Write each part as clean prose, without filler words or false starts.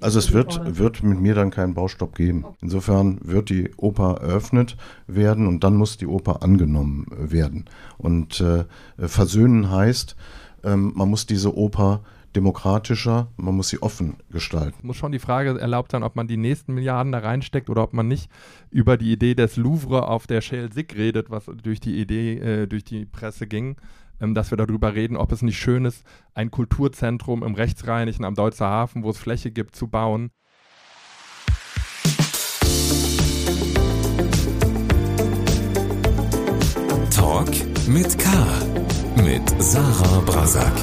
Also es wird mit mir dann keinen Baustopp geben. Insofern wird die Oper eröffnet werden und dann muss die Oper angenommen werden. Und versöhnen heißt, man muss diese Oper demokratischer, man muss sie offen gestalten. Muss schon die Frage erlaubt sein, ob man die nächsten Milliarden da reinsteckt oder ob man nicht über die Idee des Louvre auf der Schelsig redet, was durch die Presse ging, dass wir darüber reden, ob es nicht schön ist, ein Kulturzentrum im Rechtsrheinischen am Deutzer Hafen, wo es Fläche gibt, zu bauen. Talk mit K. mit Sarah Brasak.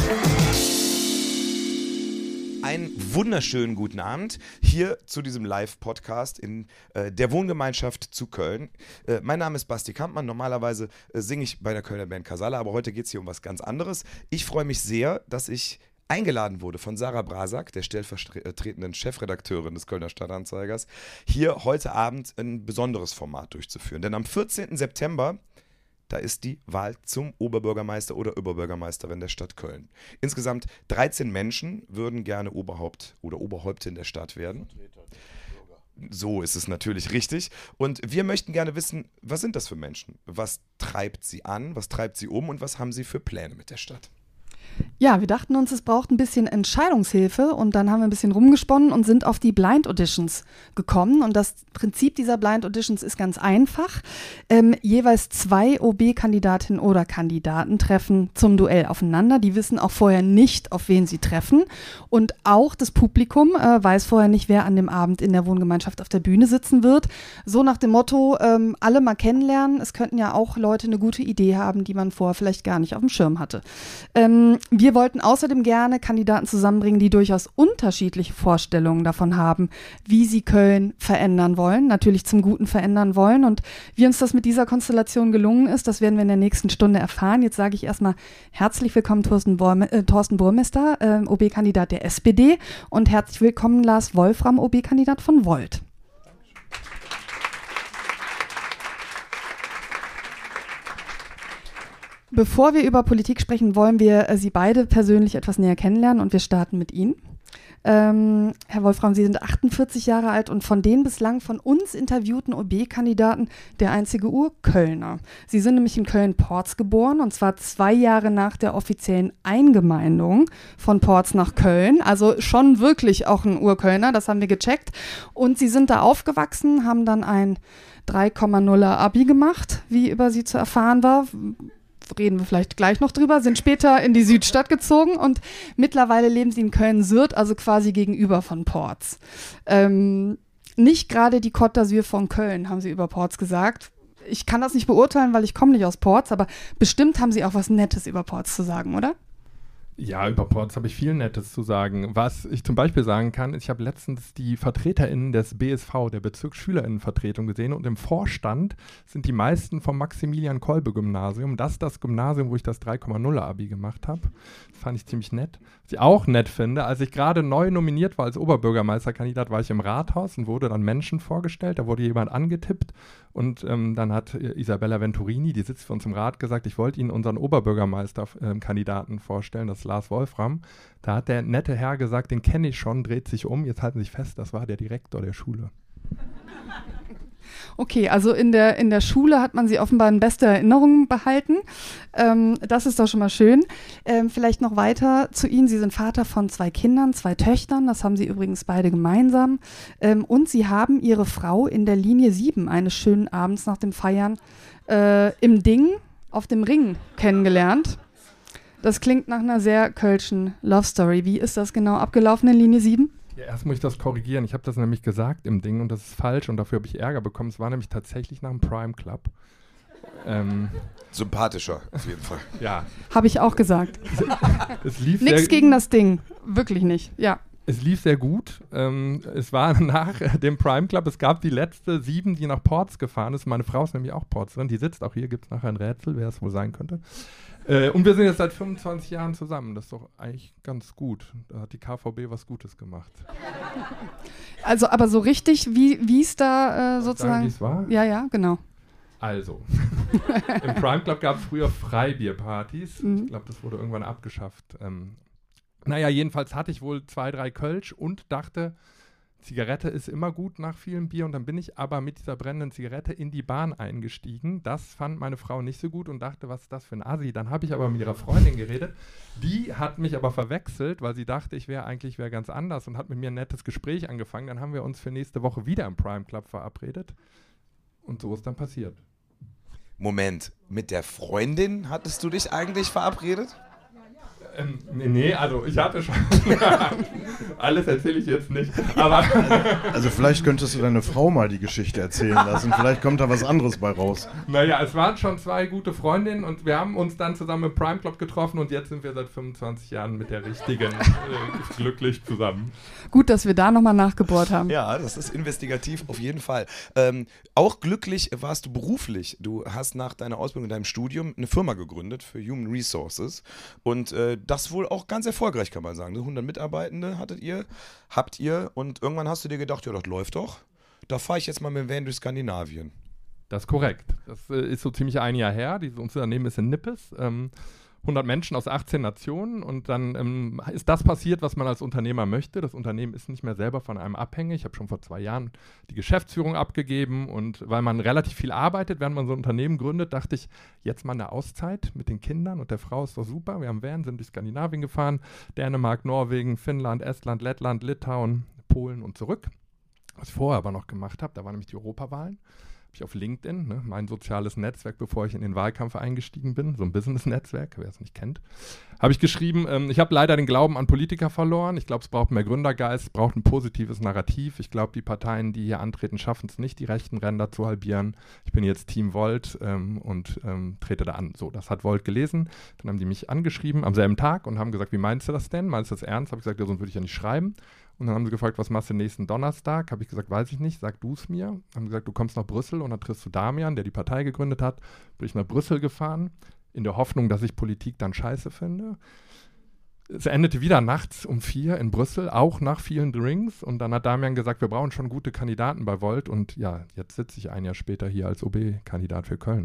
Einen wunderschönen guten Abend hier zu diesem Live-Podcast in der Wohngemeinschaft zu Köln. Mein Name ist Basti Kampmann. Normalerweise singe ich bei der Kölner Band Casala, aber heute geht es hier um was ganz anderes. Ich freue mich sehr, dass ich eingeladen wurde von Sarah Brasak, der stellvertretenden Chefredakteurin des Kölner Stadtanzeigers, hier heute Abend ein besonderes Format durchzuführen. Denn am 14. September da ist die Wahl zum Oberbürgermeister oder Oberbürgermeisterin der Stadt Köln. Insgesamt 13 Menschen würden gerne Oberhaupt oder Oberhäuptin der Stadt werden. So ist es natürlich richtig. Und wir möchten gerne wissen, was sind das für Menschen? Was treibt sie an? Was treibt sie um? Und was haben sie für Pläne mit der Stadt? Ja, wir dachten uns, es braucht ein bisschen Entscheidungshilfe und dann haben wir ein bisschen rumgesponnen und sind auf die Blind Auditions gekommen. Und das Prinzip dieser Blind Auditions ist ganz einfach. Jeweils 2 OB-Kandidatinnen oder Kandidaten treffen zum Duell aufeinander. Die wissen auch vorher nicht, auf wen sie treffen. Und auch das Publikum weiß vorher nicht, wer an dem Abend in der Wohngemeinschaft auf der Bühne sitzen wird. So nach dem Motto, alle mal kennenlernen. Es könnten ja auch Leute eine gute Idee haben, die man vorher vielleicht gar nicht auf dem Schirm hatte. Wir wollten außerdem gerne Kandidaten zusammenbringen, die durchaus unterschiedliche Vorstellungen davon haben, wie sie Köln verändern wollen, natürlich zum Guten verändern wollen. Und wie uns das mit dieser Konstellation gelungen ist, das werden wir in der nächsten Stunde erfahren. Jetzt sage ich erstmal herzlich willkommen Thorsten Burmester, OB-Kandidat der SPD, und herzlich willkommen Lars Wolfram, OB-Kandidat von Volt. Bevor wir über Politik sprechen, wollen wir Sie beide persönlich etwas näher kennenlernen und wir starten mit Ihnen. Herr Wolfram, Sie sind 48 Jahre alt und von den bislang von uns interviewten OB-Kandidaten der einzige Urkölner. Sie sind nämlich in Köln-Porz geboren und zwar 2 Jahre nach der offiziellen Eingemeindung von Porz nach Köln. Also schon wirklich auch ein Urkölner, das haben wir gecheckt. Und Sie sind da aufgewachsen, haben dann ein 3,0er Abi gemacht, wie über Sie zu erfahren war. Reden wir vielleicht gleich noch drüber, sind später in die Südstadt gezogen und mittlerweile leben sie in Köln-Sürth, also quasi gegenüber von Porz. Nicht gerade die Côte d'Azur von Köln, haben sie über Porz gesagt. Ich kann das nicht beurteilen, weil ich komme nicht aus Porz, aber bestimmt haben sie auch was Nettes über Porz zu sagen, oder? Ja, über Porz habe ich viel Nettes zu sagen. Was ich zum Beispiel sagen kann, ich habe letztens die VertreterInnen des BSV, der Bezirksschülerinnenvertretung, gesehen und im Vorstand sind die meisten vom Maximilian-Kolbe-Gymnasium. Das ist das Gymnasium, wo ich das 3,0er Abi gemacht habe. Das fand ich ziemlich nett. Was ich auch nett finde, als ich gerade neu nominiert war als Oberbürgermeisterkandidat, war ich im Rathaus und wurde dann Menschen vorgestellt. Da wurde jemand angetippt und dann hat Isabella Venturini, die sitzt für uns im Rat, gesagt, ich wollte Ihnen unseren Oberbürgermeisterkandidaten vorstellen, das ist Lars Wolfram. Da hat der nette Herr gesagt, den kenne ich schon, dreht sich um, jetzt halten Sie sich fest, das war der Direktor der Schule. Okay, also in der Schule hat man sie offenbar in bester Erinnerung behalten. Das ist doch schon mal schön. Vielleicht noch weiter zu Ihnen. Sie sind Vater von 2 Kindern, 2 Töchtern. Das haben Sie übrigens beide gemeinsam. Und Sie haben Ihre Frau in der Linie 7 eines schönen Abends nach dem Feiern im Ding auf dem Ring kennengelernt. Das klingt nach einer sehr kölschen Love Story. Wie ist das genau abgelaufen in Linie 7? Ja, erst muss ich das korrigieren. Ich habe das nämlich gesagt im Ding und das ist falsch und dafür habe ich Ärger bekommen. Es war nämlich tatsächlich nach dem Prime Club. Sympathischer, auf jeden Fall. Ja. Habe ich auch gesagt. Nichts gegen das Ding. Wirklich nicht, ja. Es lief sehr gut. Es war nach dem Prime Club. Es gab die letzte 7, die nach Porz gefahren ist. Meine Frau ist nämlich auch Porzerin. Die sitzt auch hier. Gibt es nachher ein Rätsel, wer es wohl sein könnte. Und wir sind jetzt seit 25 Jahren zusammen. Das ist doch eigentlich ganz gut. Da hat die KVB was Gutes gemacht. Also, aber so richtig, wie es da sozusagen... Wie es war? Ja, genau. Also, im Prime Club gab es früher Freibierpartys. Ich glaube, das wurde irgendwann abgeschafft. Naja, jedenfalls hatte ich wohl 2, 3 Kölsch und dachte, Zigarette ist immer gut nach vielem Bier und dann bin ich aber mit dieser brennenden Zigarette in die Bahn eingestiegen. Das fand meine Frau nicht so gut und dachte, was ist das für ein Assi? Dann habe ich aber mit ihrer Freundin geredet. Die hat mich aber verwechselt, weil sie dachte, ich wäre ganz anders und hat mit mir ein nettes Gespräch angefangen. Dann haben wir uns für nächste Woche wieder im Prime Club verabredet und so ist dann passiert. Moment, mit der Freundin hattest du dich eigentlich verabredet? Nee, also ich hatte schon. Alles erzähle ich jetzt nicht. Aber Also vielleicht könntest du deine Frau mal die Geschichte erzählen lassen. Vielleicht kommt da was anderes bei raus. Naja, es waren schon 2 gute Freundinnen und wir haben uns dann zusammen im Prime Club getroffen und jetzt sind wir seit 25 Jahren mit der richtigen glücklich zusammen. Gut, dass wir da nochmal nachgebohrt haben. Ja, das ist investigativ auf jeden Fall. Auch glücklich warst du beruflich. Du hast nach deiner Ausbildung in deinem Studium eine Firma gegründet für Human Resources und das wohl auch ganz erfolgreich, kann man sagen. 100 Mitarbeitende habt ihr und irgendwann hast du dir gedacht, ja, das läuft doch. Da fahre ich jetzt mal mit dem Van durch Skandinavien. Das ist korrekt. Das ist so ziemlich ein Jahr her. Unser Unternehmen ist in Nippes. 100 Menschen aus 18 Nationen und dann ist das passiert, was man als Unternehmer möchte. Das Unternehmen ist nicht mehr selber von einem abhängig. Ich habe schon vor 2 Jahren die Geschäftsführung abgegeben und weil man relativ viel arbeitet, während man so ein Unternehmen gründet, dachte ich, jetzt mal eine Auszeit mit den Kindern und der Frau ist doch super. Wir haben Van, sind durch Skandinavien gefahren, Dänemark, Norwegen, Finnland, Estland, Lettland, Litauen, Polen und zurück. Was ich vorher aber noch gemacht habe, da waren nämlich die Europawahlen. Habe ich auf LinkedIn, mein soziales Netzwerk, bevor ich in den Wahlkampf eingestiegen bin, so ein Business-Netzwerk, wer es nicht kennt, habe ich geschrieben, ich habe leider den Glauben an Politiker verloren. Ich glaube, es braucht mehr Gründergeist, es braucht ein positives Narrativ. Ich glaube, die Parteien, die hier antreten, schaffen es nicht, die rechten Ränder zu halbieren. Ich bin jetzt Team Volt und trete da an. So, das hat Volt gelesen. Dann haben die mich angeschrieben am selben Tag und haben gesagt, wie meinst du das denn? Meinst du das ernst? Habe ich gesagt, ja, sonst würde ich ja nicht schreiben. Und dann haben sie gefragt, was machst du nächsten Donnerstag? Habe ich gesagt, weiß ich nicht, sag du es mir. Haben gesagt, du kommst nach Brüssel und dann triffst du Damian, der die Partei gegründet hat. Bin ich nach Brüssel gefahren, in der Hoffnung, dass ich Politik dann scheiße finde. Es endete wieder nachts um 4 in Brüssel, auch nach vielen Drinks. Und dann hat Damian gesagt, wir brauchen schon gute Kandidaten bei Volt. Und ja, jetzt sitze ich ein Jahr später hier als OB-Kandidat für Köln.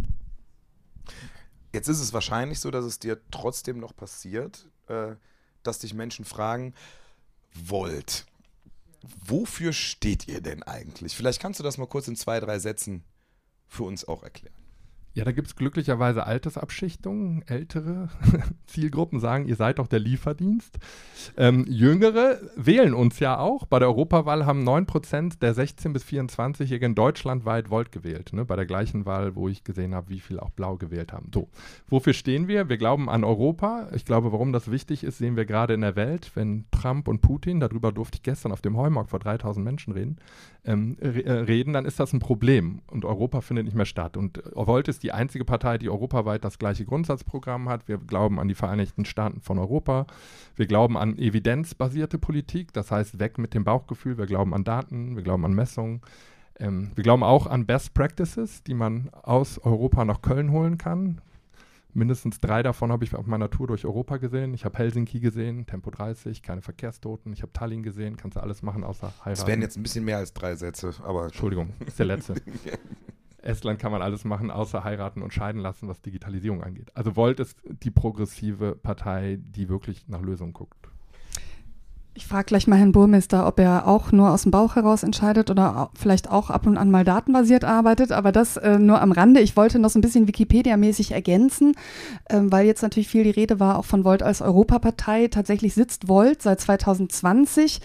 Jetzt ist es wahrscheinlich so, dass es dir trotzdem noch passiert, dass dich Menschen fragen, Volt, wofür steht ihr denn eigentlich? Vielleicht kannst du das mal kurz in 2, 3 Sätzen für uns auch erklären. Ja, da gibt es glücklicherweise Altersabschichtungen. Ältere Zielgruppen sagen, ihr seid doch der Lieferdienst. Jüngere wählen uns ja auch. Bei der Europawahl haben 9% der 16- bis 24-Jährigen deutschlandweit Volt gewählt. Ne? Bei der gleichen Wahl, wo ich gesehen habe, wie viele auch Blau gewählt haben. So, wofür stehen wir? Wir glauben an Europa. Ich glaube, warum das wichtig ist, sehen wir gerade in der Welt. Wenn Trump und Putin, darüber durfte ich gestern auf dem Heumarkt vor 3000 Menschen reden, dann ist das ein Problem. Und Europa findet nicht mehr statt. Und Volt ist die einzige Partei, die europaweit das gleiche Grundsatzprogramm hat. Wir glauben an die Vereinigten Staaten von Europa. Wir glauben an evidenzbasierte Politik, das heißt weg mit dem Bauchgefühl. Wir glauben an Daten, wir glauben an Messungen. Wir glauben auch an Best Practices, die man aus Europa nach Köln holen kann. Mindestens 3 davon habe ich auf meiner Tour durch Europa gesehen. Ich habe Helsinki gesehen, Tempo 30, keine Verkehrstoten. Ich habe Tallinn gesehen, kannst du alles machen außer heiraten. Das wären jetzt ein bisschen mehr als 3 Sätze, aber... Entschuldigung, ist der letzte. Estland kann man alles machen, außer heiraten und scheiden lassen, was Digitalisierung angeht. Also Volt ist die progressive Partei, die wirklich nach Lösungen guckt. Ich frage gleich mal Herrn Burmester, ob er auch nur aus dem Bauch heraus entscheidet oder vielleicht auch ab und an mal datenbasiert arbeitet, aber das nur am Rande. Ich wollte noch so ein bisschen Wikipedia-mäßig ergänzen, weil jetzt natürlich viel die Rede war, auch von Volt als Europapartei. Tatsächlich sitzt Volt seit 2020,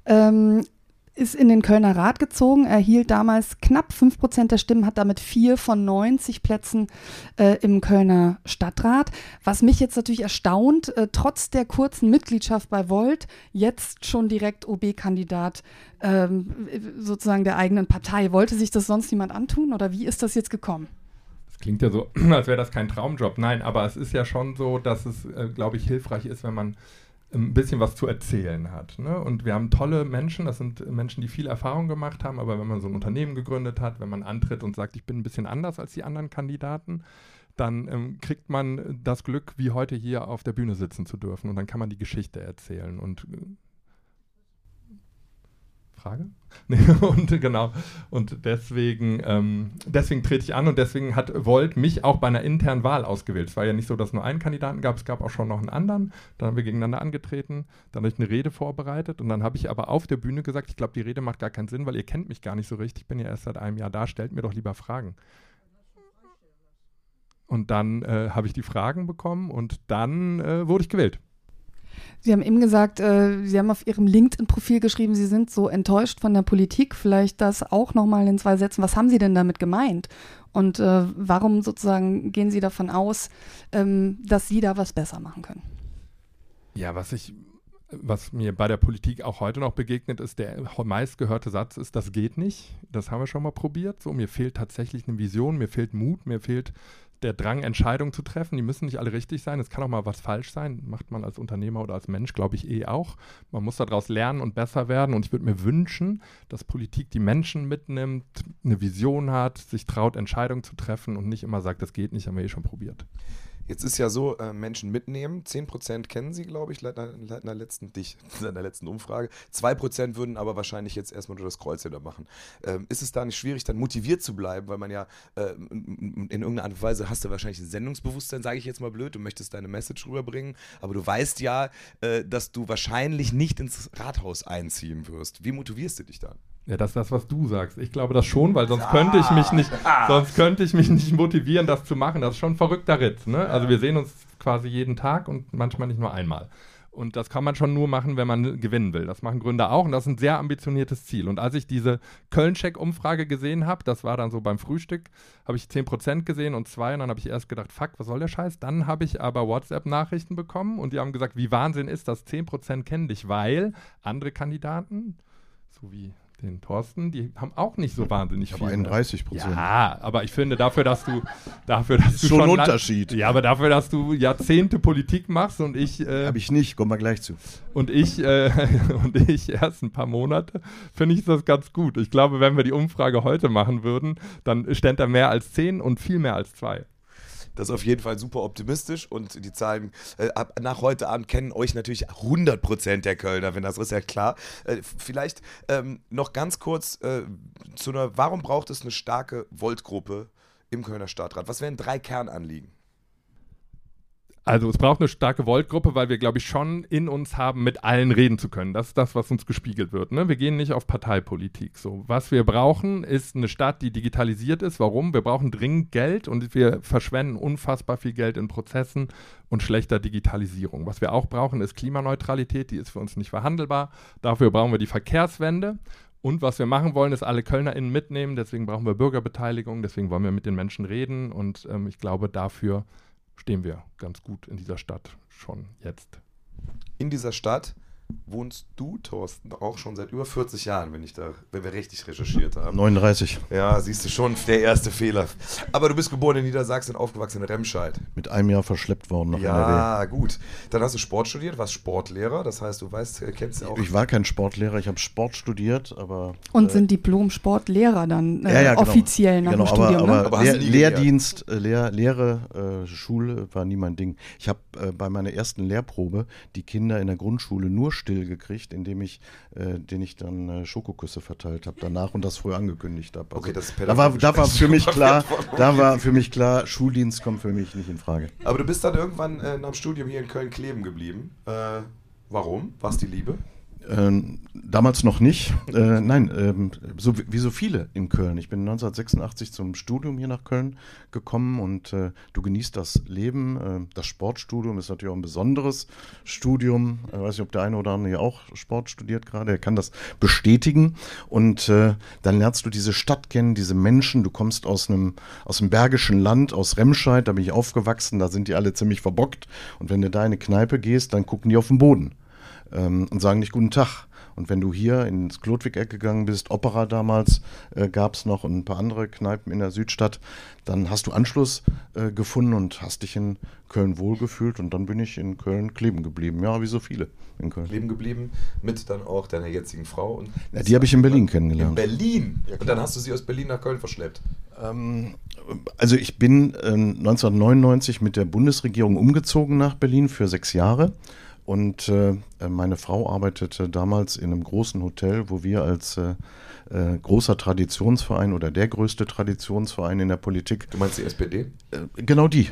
ist in den Kölner Rat gezogen, erhielt damals knapp 5% der Stimmen, hat damit 4 von 90 Plätzen im Kölner Stadtrat. Was mich jetzt natürlich erstaunt, trotz der kurzen Mitgliedschaft bei Volt, jetzt schon direkt OB-Kandidat sozusagen der eigenen Partei. Wollte sich das sonst niemand antun oder wie ist das jetzt gekommen? Das klingt ja so, als wäre das kein Traumjob. Nein, aber es ist ja schon so, dass es, glaube ich, hilfreich ist, wenn man ein bisschen was zu erzählen hat. Ne? Und wir haben tolle Menschen, das sind Menschen, die viel Erfahrung gemacht haben, aber wenn man so ein Unternehmen gegründet hat, wenn man antritt und sagt, ich bin ein bisschen anders als die anderen Kandidaten, dann kriegt man das Glück, wie heute hier auf der Bühne sitzen zu dürfen und dann kann man die Geschichte erzählen und Frage? Nee, und genau. Und deswegen trete ich an und deswegen hat Volt mich auch bei einer internen Wahl ausgewählt. Es war ja nicht so, dass es nur einen Kandidaten gab, es gab auch schon noch einen anderen. Dann haben wir gegeneinander angetreten, dann habe ich eine Rede vorbereitet und dann habe ich aber auf der Bühne gesagt, ich glaube, die Rede macht gar keinen Sinn, weil ihr kennt mich gar nicht so richtig, ich bin ja erst seit einem Jahr da, stellt mir doch lieber Fragen. Und dann habe ich die Fragen bekommen und dann wurde ich gewählt. Sie haben eben gesagt, Sie haben auf Ihrem LinkedIn-Profil geschrieben, Sie sind so enttäuscht von der Politik. Vielleicht das auch nochmal in 2 Sätzen. Was haben Sie denn damit gemeint? Und warum sozusagen gehen Sie davon aus, dass Sie da was besser machen können? Ja, was mir bei der Politik auch heute noch begegnet ist, der meistgehörte Satz ist, das geht nicht. Das haben wir schon mal probiert. So, mir fehlt tatsächlich eine Vision, mir fehlt Mut, mir fehlt der Drang, Entscheidungen zu treffen. Die müssen nicht alle richtig sein. Es kann auch mal was falsch sein. Macht man als Unternehmer oder als Mensch, glaube ich, auch. Man muss daraus lernen und besser werden. Und ich würde mir wünschen, dass Politik die Menschen mitnimmt, eine Vision hat, sich traut, Entscheidungen zu treffen und nicht immer sagt, das geht nicht, haben wir schon probiert. Jetzt ist ja so, Menschen mitnehmen, 10% kennen sie, glaube ich, laut einer letzten Umfrage. 2% würden aber wahrscheinlich jetzt erstmal nur das Kreuz wieder machen. Ist es da nicht schwierig, dann motiviert zu bleiben, weil man ja in irgendeiner Art und Weise hast du wahrscheinlich ein Sendungsbewusstsein, sage ich jetzt mal blöd, du möchtest deine Message rüberbringen, aber du weißt ja, dass du wahrscheinlich nicht ins Rathaus einziehen wirst. Wie motivierst du dich dann? Ja, das ist das, was du sagst. Ich glaube das schon, weil sonst könnte ich mich nicht motivieren, das zu machen. Das ist schon ein verrückter Ritt. Ne? Also wir sehen uns quasi jeden Tag und manchmal nicht nur einmal. Und das kann man schon nur machen, wenn man gewinnen will. Das machen Gründer auch und das ist ein sehr ambitioniertes Ziel. Und als ich diese Köln-Check-Umfrage gesehen habe, das war dann so beim Frühstück, habe ich 10% gesehen und 2 und dann habe ich erst gedacht, fuck, was soll der Scheiß? Dann habe ich aber WhatsApp-Nachrichten bekommen und die haben gesagt, wie Wahnsinn ist das, 10% kennen dich, weil andere Kandidaten, so wie den Thorsten, die haben auch nicht so wahnsinnig viel. Aber 31%. Ja, aber ich finde dafür, dass du schon ein Unterschied. Ja, aber dafür, dass du Jahrzehnte Politik machst und ich habe ich nicht, kommen wir gleich zu. Und ich erst ein paar Monate, finde ich das ganz gut. Ich glaube, wenn wir die Umfrage heute machen würden, dann stände da mehr als 10 und viel mehr als 2. Das ist auf jeden Fall super optimistisch und die Zahlen nach heute Abend kennen euch natürlich 100% der Kölner, wenn das ist ja klar. Vielleicht noch ganz kurz warum braucht es eine starke Volt-Gruppe im Kölner Stadtrat? Was wären 3 Kernanliegen? Also es braucht eine starke Volt-Gruppe, weil wir, glaube ich, schon in uns haben, mit allen reden zu können. Das ist das, was uns gespiegelt wird. Ne? Wir gehen nicht auf Parteipolitik. So, was wir brauchen, ist eine Stadt, die digitalisiert ist. Warum? Wir brauchen dringend Geld und wir verschwenden unfassbar viel Geld in Prozessen und schlechter Digitalisierung. Was wir auch brauchen, ist Klimaneutralität. Die ist für uns nicht verhandelbar. Dafür brauchen wir die Verkehrswende. Und was wir machen wollen, ist alle KölnerInnen mitnehmen. Deswegen brauchen wir Bürgerbeteiligung. Deswegen wollen wir mit den Menschen reden. Und ich glaube, dafür stehen wir ganz gut in dieser Stadt schon jetzt. In dieser Stadt wohnst du, Thorsten, auch schon seit über 40 Jahren, wenn wir richtig recherchiert haben. 39. Ja, siehst du schon, der erste Fehler. Aber du bist geboren in Niedersachsen, aufgewachsen in Remscheid. Mit einem Jahr verschleppt worden nach NRW. Ja, gut. Dann hast du Sport studiert, warst Sportlehrer, das heißt, du kennst ja auch... Ich war kein Sportlehrer, ich habe Sport studiert, aber... Und sind Diplom-Sportlehrer dann offiziell nach dem Studium, aber Lehrdienst, Lehre, Schule war nie mein Ding. Ich habe bei meiner ersten Lehrprobe die Kinder in der Grundschule nur still gekriegt, indem ich denen ich dann Schokoküsse verteilt habe danach und das früh angekündigt habe. Also, okay, das da war für mich klar, Schuldienst kommt für mich nicht in Frage. Aber du bist dann irgendwann nach dem Studium hier in Köln kleben geblieben. Warum? War es die Liebe? Damals noch nicht. Nein, wie so viele in Köln. Ich bin 1986 zum Studium hier nach Köln gekommen und du genießt das Leben. Das Sportstudium ist natürlich auch ein besonderes Studium. Ich weiß nicht, ob der eine oder andere hier auch Sport studiert gerade. Er kann das bestätigen. Und dann lernst du diese Stadt kennen, diese Menschen. Du kommst aus dem Bergischen Land, aus Remscheid. Da bin ich aufgewachsen. Da sind die alle ziemlich verbockt. Und wenn du da in eine Kneipe gehst, dann gucken die auf den Boden. Und sagen nicht guten Tag. Und wenn du hier ins Klotwig-Eck gegangen bist, Opera damals gab es noch und ein paar andere Kneipen in der Südstadt, dann hast du Anschluss gefunden und hast dich in Köln wohlgefühlt und dann bin ich in Köln kleben geblieben. Ja, wie so viele in Köln. Kleben geblieben mit dann auch deiner jetzigen Frau. Und ja, die habe ich in Berlin kennengelernt. In Berlin? Ja, und dann hast du sie aus Berlin nach Köln verschleppt? Also ich bin 1999 mit der Bundesregierung umgezogen nach Berlin für 6 Jahre. Und meine Frau arbeitete damals in einem großen Hotel, wo wir als großer Traditionsverein oder der größte Traditionsverein in der Politik. Du meinst die SPD? Genau die.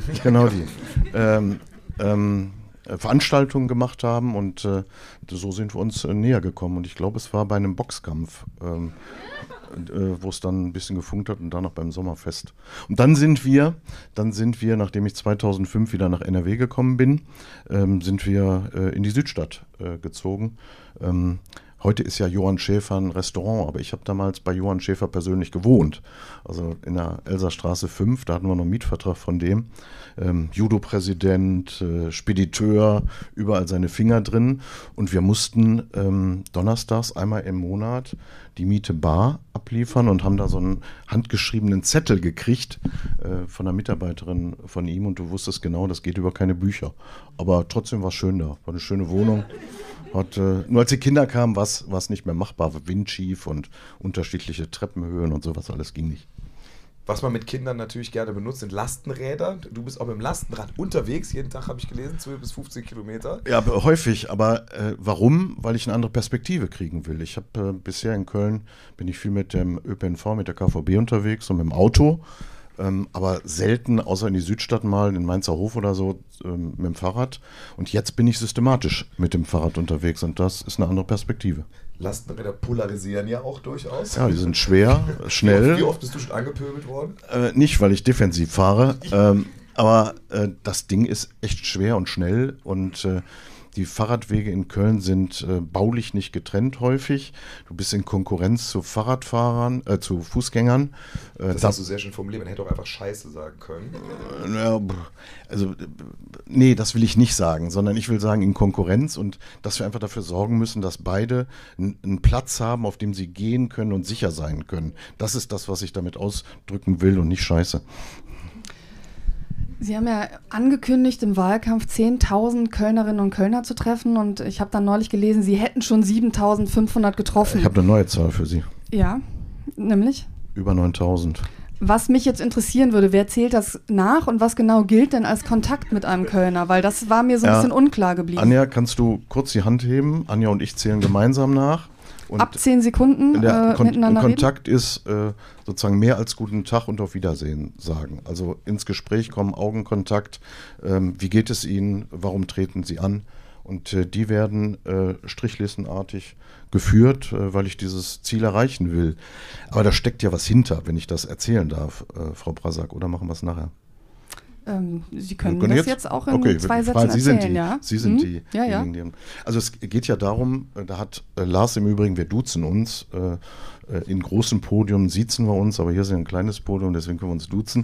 Veranstaltungen gemacht haben und so sind wir uns näher gekommen. Und ich glaube, es war bei einem Boxkampf, wo es dann ein bisschen gefunkt hat und danach beim Sommerfest. Und dann sind wir, nachdem ich 2005 wieder nach NRW gekommen bin, sind wir in die Südstadt gezogen. Heute ist ja Johann Schäfer ein Restaurant, aber ich habe damals bei Johann Schäfer persönlich gewohnt. Also in der Elserstraße 5, da hatten wir noch einen Mietvertrag von dem. Judo-Präsident, Spediteur, überall seine Finger drin. Und wir mussten donnerstags einmal im Monat die Miete bar abliefern und haben da so einen handgeschriebenen Zettel gekriegt von einer Mitarbeiterin von ihm. Und du wusstest genau, das geht über keine Bücher. Aber trotzdem war es schön da, war eine schöne Wohnung. Nur als die Kinder kamen, war es nicht mehr machbar, windschief und unterschiedliche Treppenhöhen und sowas, alles ging nicht. Was man mit Kindern natürlich gerne benutzt, sind Lastenräder. Du bist auch mit dem Lastenrad unterwegs, jeden Tag habe ich gelesen, 12 bis 15 Kilometer. Ja, häufig, aber warum? Weil ich eine andere Perspektive kriegen will. Ich habe bisher in Köln, bin ich viel mit dem ÖPNV, mit der KVB unterwegs und mit dem Auto. Aber selten, außer in die Südstadt mal, in Mainzer Hof oder so, mit dem Fahrrad. Und jetzt bin ich systematisch mit dem Fahrrad unterwegs und das ist eine andere Perspektive. Lastenräder polarisieren ja auch durchaus. Ja, die sind schwer, schnell. Wie oft bist du schon angepöbelt worden? Nicht, weil ich defensiv fahre, aber das Ding ist echt schwer und schnell und die Fahrradwege in Köln sind baulich nicht getrennt häufig. Du bist in Konkurrenz zu Fahrradfahrern, zu Fußgängern. Das hast du sehr schön formuliert. Man hätte auch einfach Scheiße sagen können. Nee, das will ich nicht sagen, sondern ich will sagen in Konkurrenz und dass wir einfach dafür sorgen müssen, dass beide einen Platz haben, auf dem sie gehen können und sicher sein können. Das ist das, was ich damit ausdrücken will und nicht Scheiße. Sie haben ja angekündigt, im Wahlkampf 10.000 Kölnerinnen und Kölner zu treffen und ich habe dann neulich gelesen, Sie hätten schon 7.500 getroffen. Ich habe eine neue Zahl für Sie. Ja, nämlich? Über 9.000. Was mich jetzt interessieren würde, wer zählt das nach und was genau gilt denn als Kontakt mit einem Kölner? Weil das war mir so ein bisschen unklar geblieben. Anja, kannst du kurz die Hand heben? Anja und ich zählen gemeinsam nach. Und ab 10 Sekunden der miteinander Kontakt reden? Ist sozusagen mehr als guten Tag und auf Wiedersehen sagen. Also ins Gespräch kommen, Augenkontakt. Wie geht es Ihnen? Warum treten Sie an? Und die werden strichlistenartig geführt, weil ich dieses Ziel erreichen will. Aber da steckt ja was hinter, wenn ich das erzählen darf, Frau Brasak. Oder machen wir es nachher? Sie können das jetzt auch in 2 Sätzen erzählen, Sie sind diejenigen. Also es geht ja darum, da hat Lars im Übrigen, wir duzen uns, in großen Podium siezen wir uns, aber hier ist ja ein kleines Podium, deswegen können wir uns duzen.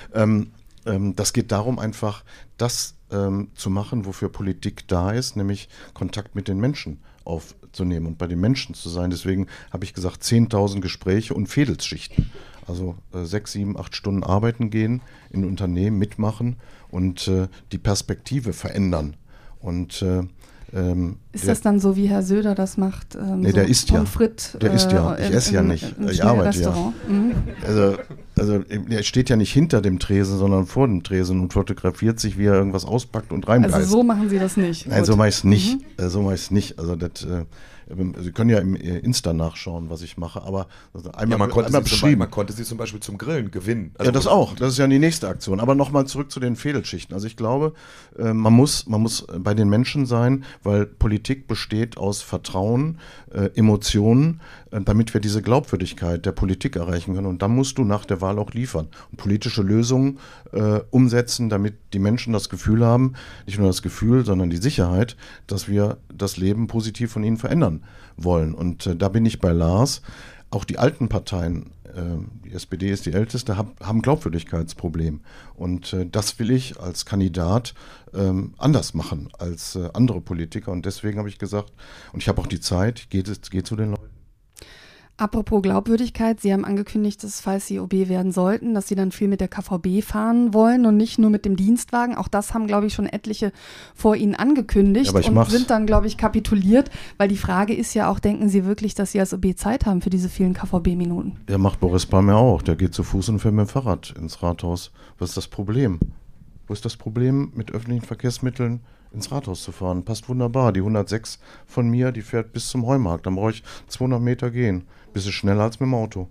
Das geht darum, einfach das zu machen, wofür Politik da ist, nämlich Kontakt mit den Menschen aufzunehmen und bei den Menschen zu sein. Deswegen habe ich gesagt, 10.000 Gespräche und Fädelsschichten. Also 6, 7, 8 Stunden arbeiten gehen, in Unternehmen mitmachen und die Perspektive verändern. Und ist das dann so, wie Herr Söder das macht? Nee, der isst ja. Der isst ja. Ich esse ja nicht. Ich arbeite ja. Mhm. Also er steht ja nicht hinter dem Tresen, sondern vor dem Tresen und fotografiert sich, wie er irgendwas auspackt und reinbeißt. Also so machen Sie das nicht? Nein, so mache ich es nicht. So mache ich es nicht. Also das, Sie können ja im Insta nachschauen, was ich mache, aber einmal beschrieben. Man konnte sie zum Beispiel zum Grillen gewinnen. Also ja, das auch. Das ist ja die nächste Aktion. Aber nochmal zurück zu den Fädelschichten. Also ich glaube, man muss bei den Menschen sein, weil Politik besteht aus Vertrauen, Emotionen, damit wir diese Glaubwürdigkeit der Politik erreichen können. Und dann musst du nach der Wahl auch liefern und politische Lösungen umsetzen, damit die Menschen das Gefühl haben, nicht nur das Gefühl, sondern die Sicherheit, dass wir das Leben positiv von ihnen verändern wollen. Und da bin ich bei Lars. Auch die alten Parteien, die SPD ist die älteste, haben ein Glaubwürdigkeitsproblem. Und das will ich als Kandidat anders machen als andere Politiker. Und deswegen habe ich gesagt, und ich habe auch die Zeit, ich gehe zu den Leuten. Apropos Glaubwürdigkeit, Sie haben angekündigt, dass falls Sie OB werden sollten, dass Sie dann viel mit der KVB fahren wollen und nicht nur mit dem Dienstwagen. Auch das haben, glaube ich, schon etliche vor Ihnen angekündigt und sind dann, glaube ich, kapituliert, weil die Frage ist ja auch, denken Sie wirklich, dass Sie als OB Zeit haben für diese vielen KVB-Minuten? Ja, macht Boris Palmer auch. Der geht zu Fuß und fährt mit dem Fahrrad ins Rathaus. Was ist das Problem? Wo ist das Problem, mit öffentlichen Verkehrsmitteln ins Rathaus zu fahren? Passt wunderbar. Die 106 von mir, die fährt bis zum Heumarkt. Dann brauche ich 200 Meter gehen. Bisschen schneller als mit dem Auto.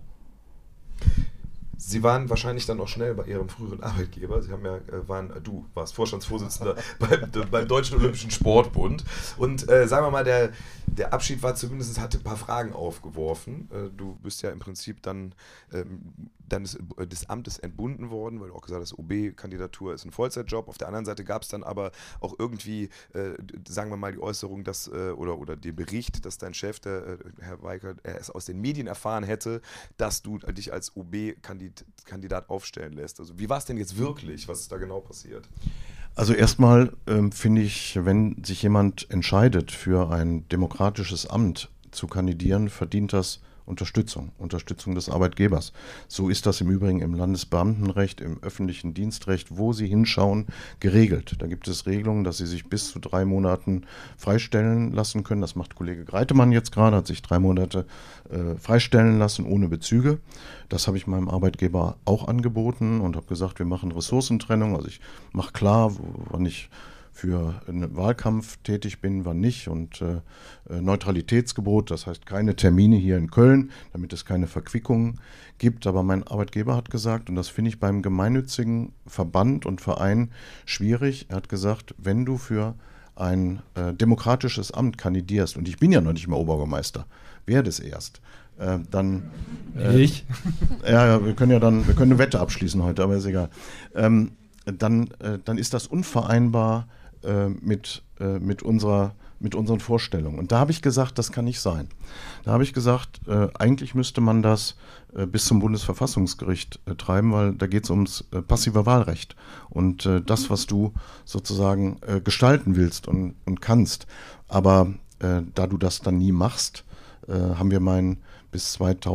Sie waren wahrscheinlich dann auch schnell bei Ihrem früheren Arbeitgeber. Sie haben ja, du warst Vorstandsvorsitzender beim Deutschen Olympischen Sportbund. Und sagen wir mal, der Abschied war zumindest, hatte ein paar Fragen aufgeworfen. Du bist ja im Prinzip dann des Amtes entbunden worden, weil du auch gesagt hast, OB-Kandidatur ist ein Vollzeitjob. Auf der anderen Seite gab es dann aber auch irgendwie, sagen wir mal, die Äußerung, dass, oder den Bericht, dass dein Chef, der Herr Weikert, es aus den Medien erfahren hätte, dass du dich als OB-Kandidat aufstellen lässt. Also wie war es denn jetzt wirklich? Was ist da genau passiert? Also erstmal finde ich, wenn sich jemand entscheidet, für ein demokratisches Amt zu kandidieren, verdient das Unterstützung des Arbeitgebers. So ist das im Übrigen im Landesbeamtenrecht, im öffentlichen Dienstrecht, wo Sie hinschauen, geregelt. Da gibt es Regelungen, dass Sie sich bis zu 3 Monaten freistellen lassen können. Das macht Kollege Greitemann jetzt gerade, hat sich 3 Monate freistellen lassen ohne Bezüge. Das habe ich meinem Arbeitgeber auch angeboten und habe gesagt, wir machen Ressourcentrennung. Also ich mache klar, wann ich für einen Wahlkampf tätig bin, wann nicht, und Neutralitätsgebot, das heißt keine Termine hier in Köln, damit es keine Verquickungen gibt. Aber mein Arbeitgeber hat gesagt, und das finde ich beim gemeinnützigen Verband und Verein schwierig, er hat gesagt, wenn du für ein demokratisches Amt kandidierst, und ich bin ja noch nicht mehr Oberbürgermeister, werde es erst, dann... Ich? Ja, wir können eine Wette abschließen heute, aber ist egal. Dann ist das unvereinbar mit unseren Vorstellungen. Und da habe ich gesagt, das kann nicht sein. Da habe ich gesagt, eigentlich müsste man das bis zum Bundesverfassungsgericht treiben, weil da geht es ums passive Wahlrecht. Und das, was du sozusagen gestalten willst und kannst. Aber da du das dann nie machst, haben wir meinen bis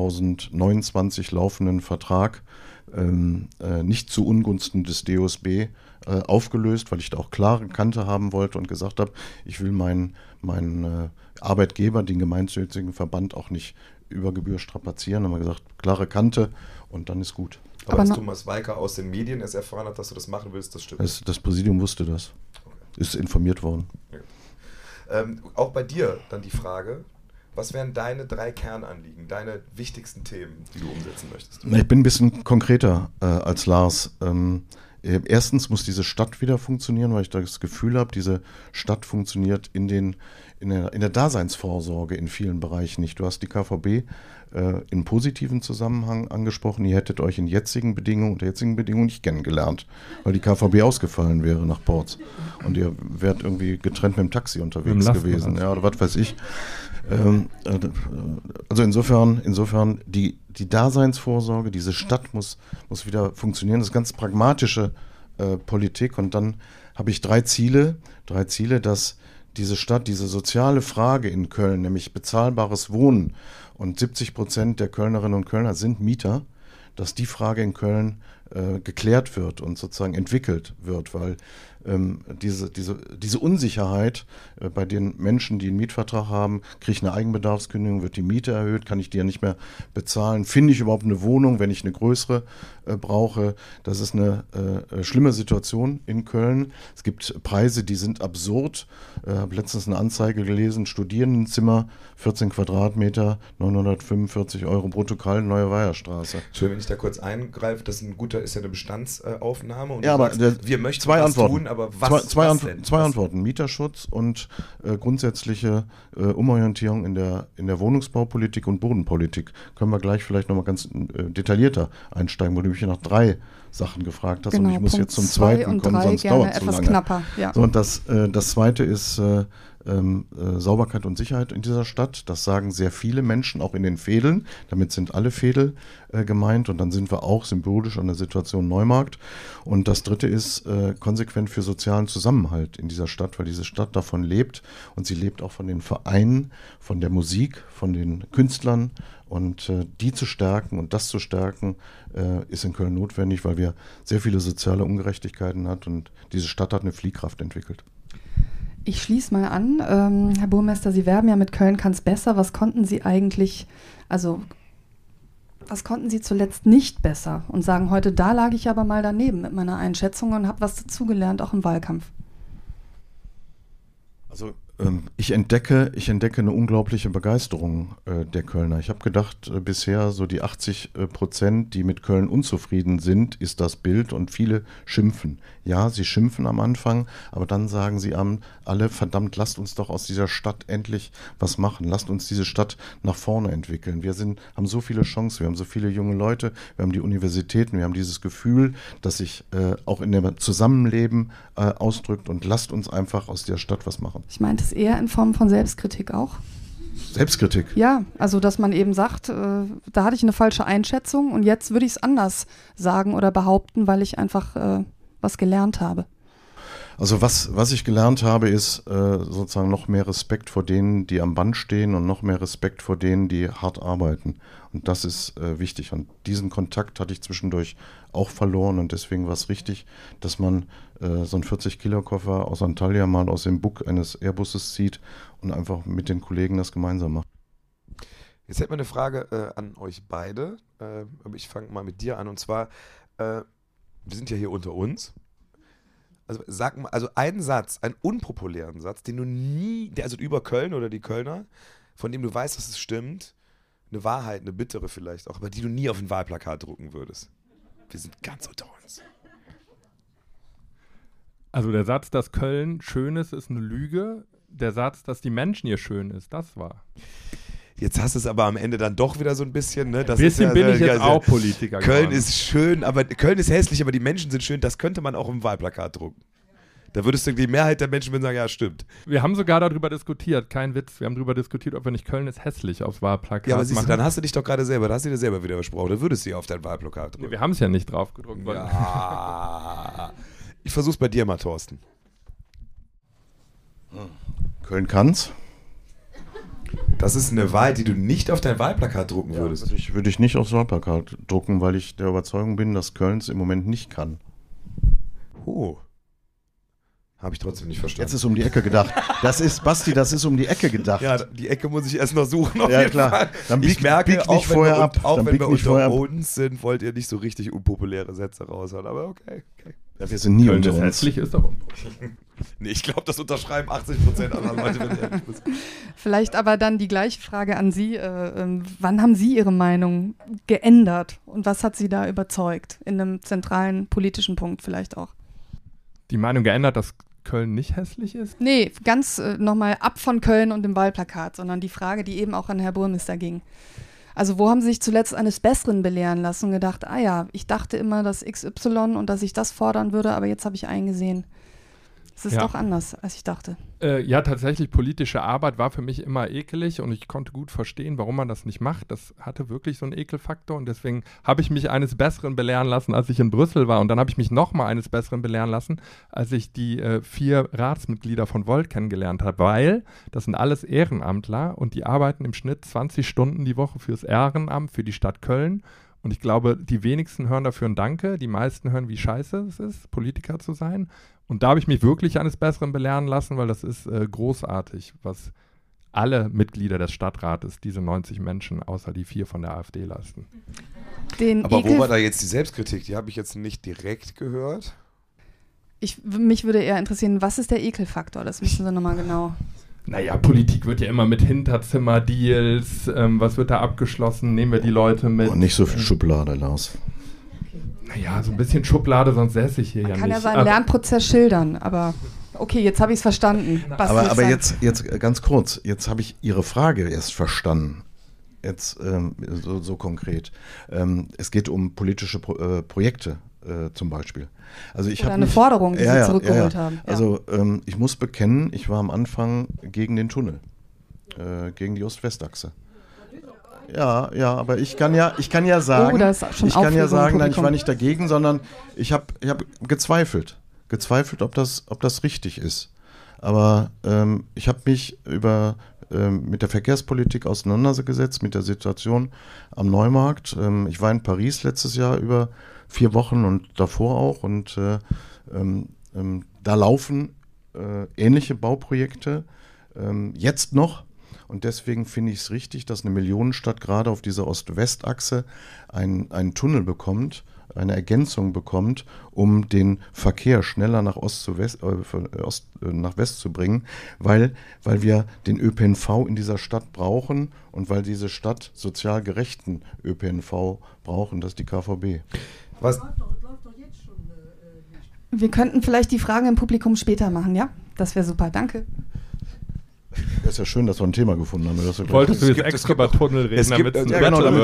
2029 laufenden Vertrag nicht zu Ungunsten des DOSB aufgelöst, weil ich da auch klare Kante haben wollte und gesagt habe, ich will meinen Arbeitgeber, den gemeinnützigen Verband, auch nicht über Gebühr strapazieren. Dann haben wir gesagt, klare Kante und dann ist gut. Aber dass Thomas Weiker aus den Medien erst erfahren hat, dass du das machen willst, das stimmt. Das Präsidium wusste das. Okay. Ist informiert worden. Ja. Auch bei dir dann die Frage, was wären deine 3 Kernanliegen, deine wichtigsten Themen, die du umsetzen möchtest? Ich bin ein bisschen konkreter als Lars. Erstens muss diese Stadt wieder funktionieren, weil ich das Gefühl habe, diese Stadt funktioniert in der Daseinsvorsorge in vielen Bereichen nicht. Du hast die KVB in positiven Zusammenhang angesprochen. Ihr hättet euch in jetzigen Bedingungen nicht kennengelernt, weil die KVB ausgefallen wäre nach Porz. Und ihr wärt irgendwie getrennt mit dem Taxi unterwegs gewesen. Ja, oder was weiß ich. Also insofern die Daseinsvorsorge, diese Stadt muss wieder funktionieren. Das ist ganz pragmatische Politik. Und dann habe ich 3 Ziele, dass diese Stadt, diese soziale Frage in Köln, nämlich bezahlbares Wohnen, und 70% der Kölnerinnen und Kölner sind Mieter, dass die Frage in Köln geklärt wird und sozusagen entwickelt wird, weil diese Unsicherheit bei den Menschen, die einen Mietvertrag haben, kriege ich eine Eigenbedarfskündigung, wird die Miete erhöht, kann ich die ja nicht mehr bezahlen, finde ich überhaupt eine Wohnung, wenn ich eine größere brauche. Das ist eine schlimme Situation in Köln. Es gibt Preise, die sind absurd. Ich habe letztens eine Anzeige gelesen, Studierendenzimmer, 14 Quadratmeter, 945 € brutto kalt, Neue Weiherstraße. Schön, wenn ich da kurz eingreife, das ist ja eine Bestandsaufnahme. Und ja, aber wir möchten 2 Antworten. Tun, aber was denn? Zwei Antworten. Mieterschutz und grundsätzliche Umorientierung in der Wohnungsbaupolitik und Bodenpolitik. Können wir gleich vielleicht nochmal ganz detaillierter einsteigen, wo du mich nach 3 Sachen gefragt hast. Genau, und ich muss Punkt jetzt zum zweiten kommen, sonst dauert es zu lange. Knapper, ja. So, und das zweite ist Sauberkeit und Sicherheit in dieser Stadt. Das sagen sehr viele Menschen, auch in den Vedeln. Damit sind alle Veedel gemeint. Und dann sind wir auch symbolisch an der Situation Neumarkt. Und das dritte ist konsequent für sozialen Zusammenhalt in dieser Stadt, weil diese Stadt davon lebt. Und sie lebt auch von den Vereinen, von der Musik, von den Künstlern. Und die zu stärken und das zu stärken, ist in Köln notwendig, weil wir sehr viele soziale Ungerechtigkeiten hat. Und diese Stadt hat eine Fliehkraft entwickelt. Ich schließe mal an. Herr Burmeister, Sie werben ja mit Köln kann's besser. Was konnten Sie eigentlich, also Was konnten Sie zuletzt nicht besser und sagen, heute da lag ich aber mal daneben mit meiner Einschätzung und habe was dazugelernt, auch im Wahlkampf? Also ich entdecke eine unglaubliche Begeisterung der Kölner. Ich habe gedacht, bisher so die 80%, die mit Köln unzufrieden sind, ist das Bild und viele schimpfen. Ja, sie schimpfen am Anfang, aber dann sagen sie alle, verdammt, lasst uns doch aus dieser Stadt endlich was machen. Lasst uns diese Stadt nach vorne entwickeln. Wir haben so viele Chancen, wir haben so viele junge Leute, wir haben die Universitäten, wir haben dieses Gefühl, das sich auch in dem Zusammenleben ausdrückt und lasst uns einfach aus der Stadt was machen. Ich meinte es eher in Form von Selbstkritik auch. Selbstkritik? Ja, also dass man eben sagt, da hatte ich eine falsche Einschätzung und jetzt würde ich es anders sagen oder behaupten, weil ich einfach was gelernt habe. Also was ich gelernt habe, ist sozusagen noch mehr Respekt vor denen, die am Band stehen und noch mehr Respekt vor denen, die hart arbeiten. Und das ist wichtig. Und diesen Kontakt hatte ich zwischendurch auch verloren und deswegen war es richtig, dass man so einen 40-Kilo-Koffer aus Antalya mal aus dem Bug eines Airbuses zieht und einfach mit den Kollegen das gemeinsam macht. Jetzt hätte man eine Frage an euch beide, aber ich fange mal mit dir an und zwar, wir sind ja hier unter uns. Also sag mal, also einen Satz, einen unpopulären Satz, den du nie, also über Köln oder die Kölner, von dem du weißt, dass es stimmt, eine Wahrheit, eine bittere vielleicht auch, aber die du nie auf ein Wahlplakat drucken würdest. Wir sind ganz unter uns. Also der Satz, dass Köln schön ist eine Lüge. Der Satz, dass die Menschen hier schön ist, das war. Jetzt hast du es aber am Ende dann doch wieder so ein bisschen, ne? Das ein bisschen ist ja, bin ich jetzt auch Politiker Köln geworden. ist schön, aber Köln ist hässlich, aber die Menschen sind schön. Das könnte man auch im Wahlplakat drucken. Da würdest du die Mehrheit der Menschen sagen, ja, stimmt. Wir haben sogar darüber diskutiert, kein Witz. Wir haben darüber diskutiert, ob wir nicht Köln ist hässlich aufs Wahlplakat Ja, aber siehst du, machen. dann hast du dich doch gerade selber, da hast du dir selber wieder versprochen. Da würdest du ja auf dein Wahlplakat drücken. Nee, wir haben es ja nicht drauf gedruckt. Ja. Ich versuch's bei dir mal, Thorsten. Köln kann's. Das ist eine Wahl, die du nicht auf dein Wahlplakat drucken würdest. Würde ich nicht aufs Wahlplakat drucken, weil ich der Überzeugung bin, dass Köln es im Moment nicht kann. Oh. Habe ich trotzdem nicht verstanden. Jetzt ist um die Ecke gedacht. Das ist, Basti, das ist um die Ecke gedacht. Ja, die Ecke muss ich erst noch suchen. Ja, klar. Dann Ich merke, bieg auch nicht wenn vorher wir, ab. auch Dann wenn bieg wir nicht unter vorher ab. uns sind, wollt ihr nicht so richtig unpopuläre Sätze raushauen. Aber okay. Ja, wir sind nie Köln unter ist uns. hässlich ist aber Nee, ich glaube, das unterschreiben 80% aller Leute, wenn ich ehrlich bin. Vielleicht aber dann die gleiche Frage an Sie. Wann haben Sie Ihre Meinung geändert und was hat Sie da überzeugt? In einem zentralen politischen Punkt vielleicht auch. die Meinung geändert, dass Köln nicht hässlich ist? Nee, ganz nochmal ab von Köln und dem Wahlplakat, sondern die Frage, die eben auch an Herr Burmester ging. Also wo haben Sie sich zuletzt eines Besseren belehren lassen und gedacht, ah ja, ich dachte immer, dass XY und dass ich das fordern würde, aber jetzt habe ich eingesehen, es ist doch anders, als ich dachte. Ja, tatsächlich, politische Arbeit war für mich immer ekelig und ich konnte gut verstehen, warum man das nicht macht. Das hatte wirklich so einen Ekelfaktor und deswegen habe ich mich eines Besseren belehren lassen, als ich in Brüssel war. Und dann habe ich mich nochmal eines Besseren belehren lassen, als ich die 4 Ratsmitglieder von Volt kennengelernt habe, weil das sind alles Ehrenamtler und die arbeiten im Schnitt 20 Stunden die Woche fürs Ehrenamt, für die Stadt Köln. Und ich glaube, die wenigsten hören dafür ein Danke, die meisten hören, wie scheiße es ist, Politiker zu sein. Und da habe ich mich wirklich eines Besseren belehren lassen, weil das ist großartig, was alle Mitglieder des Stadtrates, diese 90 Menschen, außer die 4 von der AfD leisten. Aber wo war da jetzt die Selbstkritik? Die habe ich jetzt nicht direkt gehört. Mich würde eher interessieren, was ist der Ekelfaktor? Das müssen Sie nochmal genau. Naja, Politik wird ja immer mit Hinterzimmer-Deals, was wird da abgeschlossen, nehmen wir die Leute mit. Und nicht so viel Schublade, Lars. Naja, so ein bisschen Schublade, sonst säße ich hier ja nicht. Man kann ja seinen Lernprozess schildern, aber okay, jetzt habe ich es verstanden. Aber jetzt ganz kurz, jetzt habe ich Ihre Frage erst verstanden. Jetzt so konkret. Es geht um politische Projekte zum Beispiel. Also ich Oder eine Forderung, die Sie zurückgeholt haben. Ja. Also ich muss bekennen, ich war am Anfang gegen den Tunnel, gegen die Ost-West-Achse. Ja, aber ich kann ja sagen, da ist schon nein, ich war nicht dagegen, sondern ich hab gezweifelt, ob das richtig ist. Aber ich habe mich mit der Verkehrspolitik auseinandergesetzt, mit der Situation am Neumarkt. Ich war in Paris letztes Jahr über 4 Wochen und davor auch und da laufen ähnliche Bauprojekte jetzt noch. Und deswegen finde ich es richtig, dass eine Millionenstadt gerade auf dieser Ost-West-Achse einen Tunnel bekommt, eine Ergänzung bekommt, um den Verkehr schneller nach nach West zu bringen, weil wir den ÖPNV in dieser Stadt brauchen und weil diese Stadt sozial gerechten ÖPNV brauchen, das ist die KVB. Was? Wir könnten vielleicht die Fragen im Publikum später machen, ja? Das wäre super, danke. Es ist ja schön, dass wir ein Thema gefunden haben. Wolltest du jetzt extra über Tunnel reden, damit es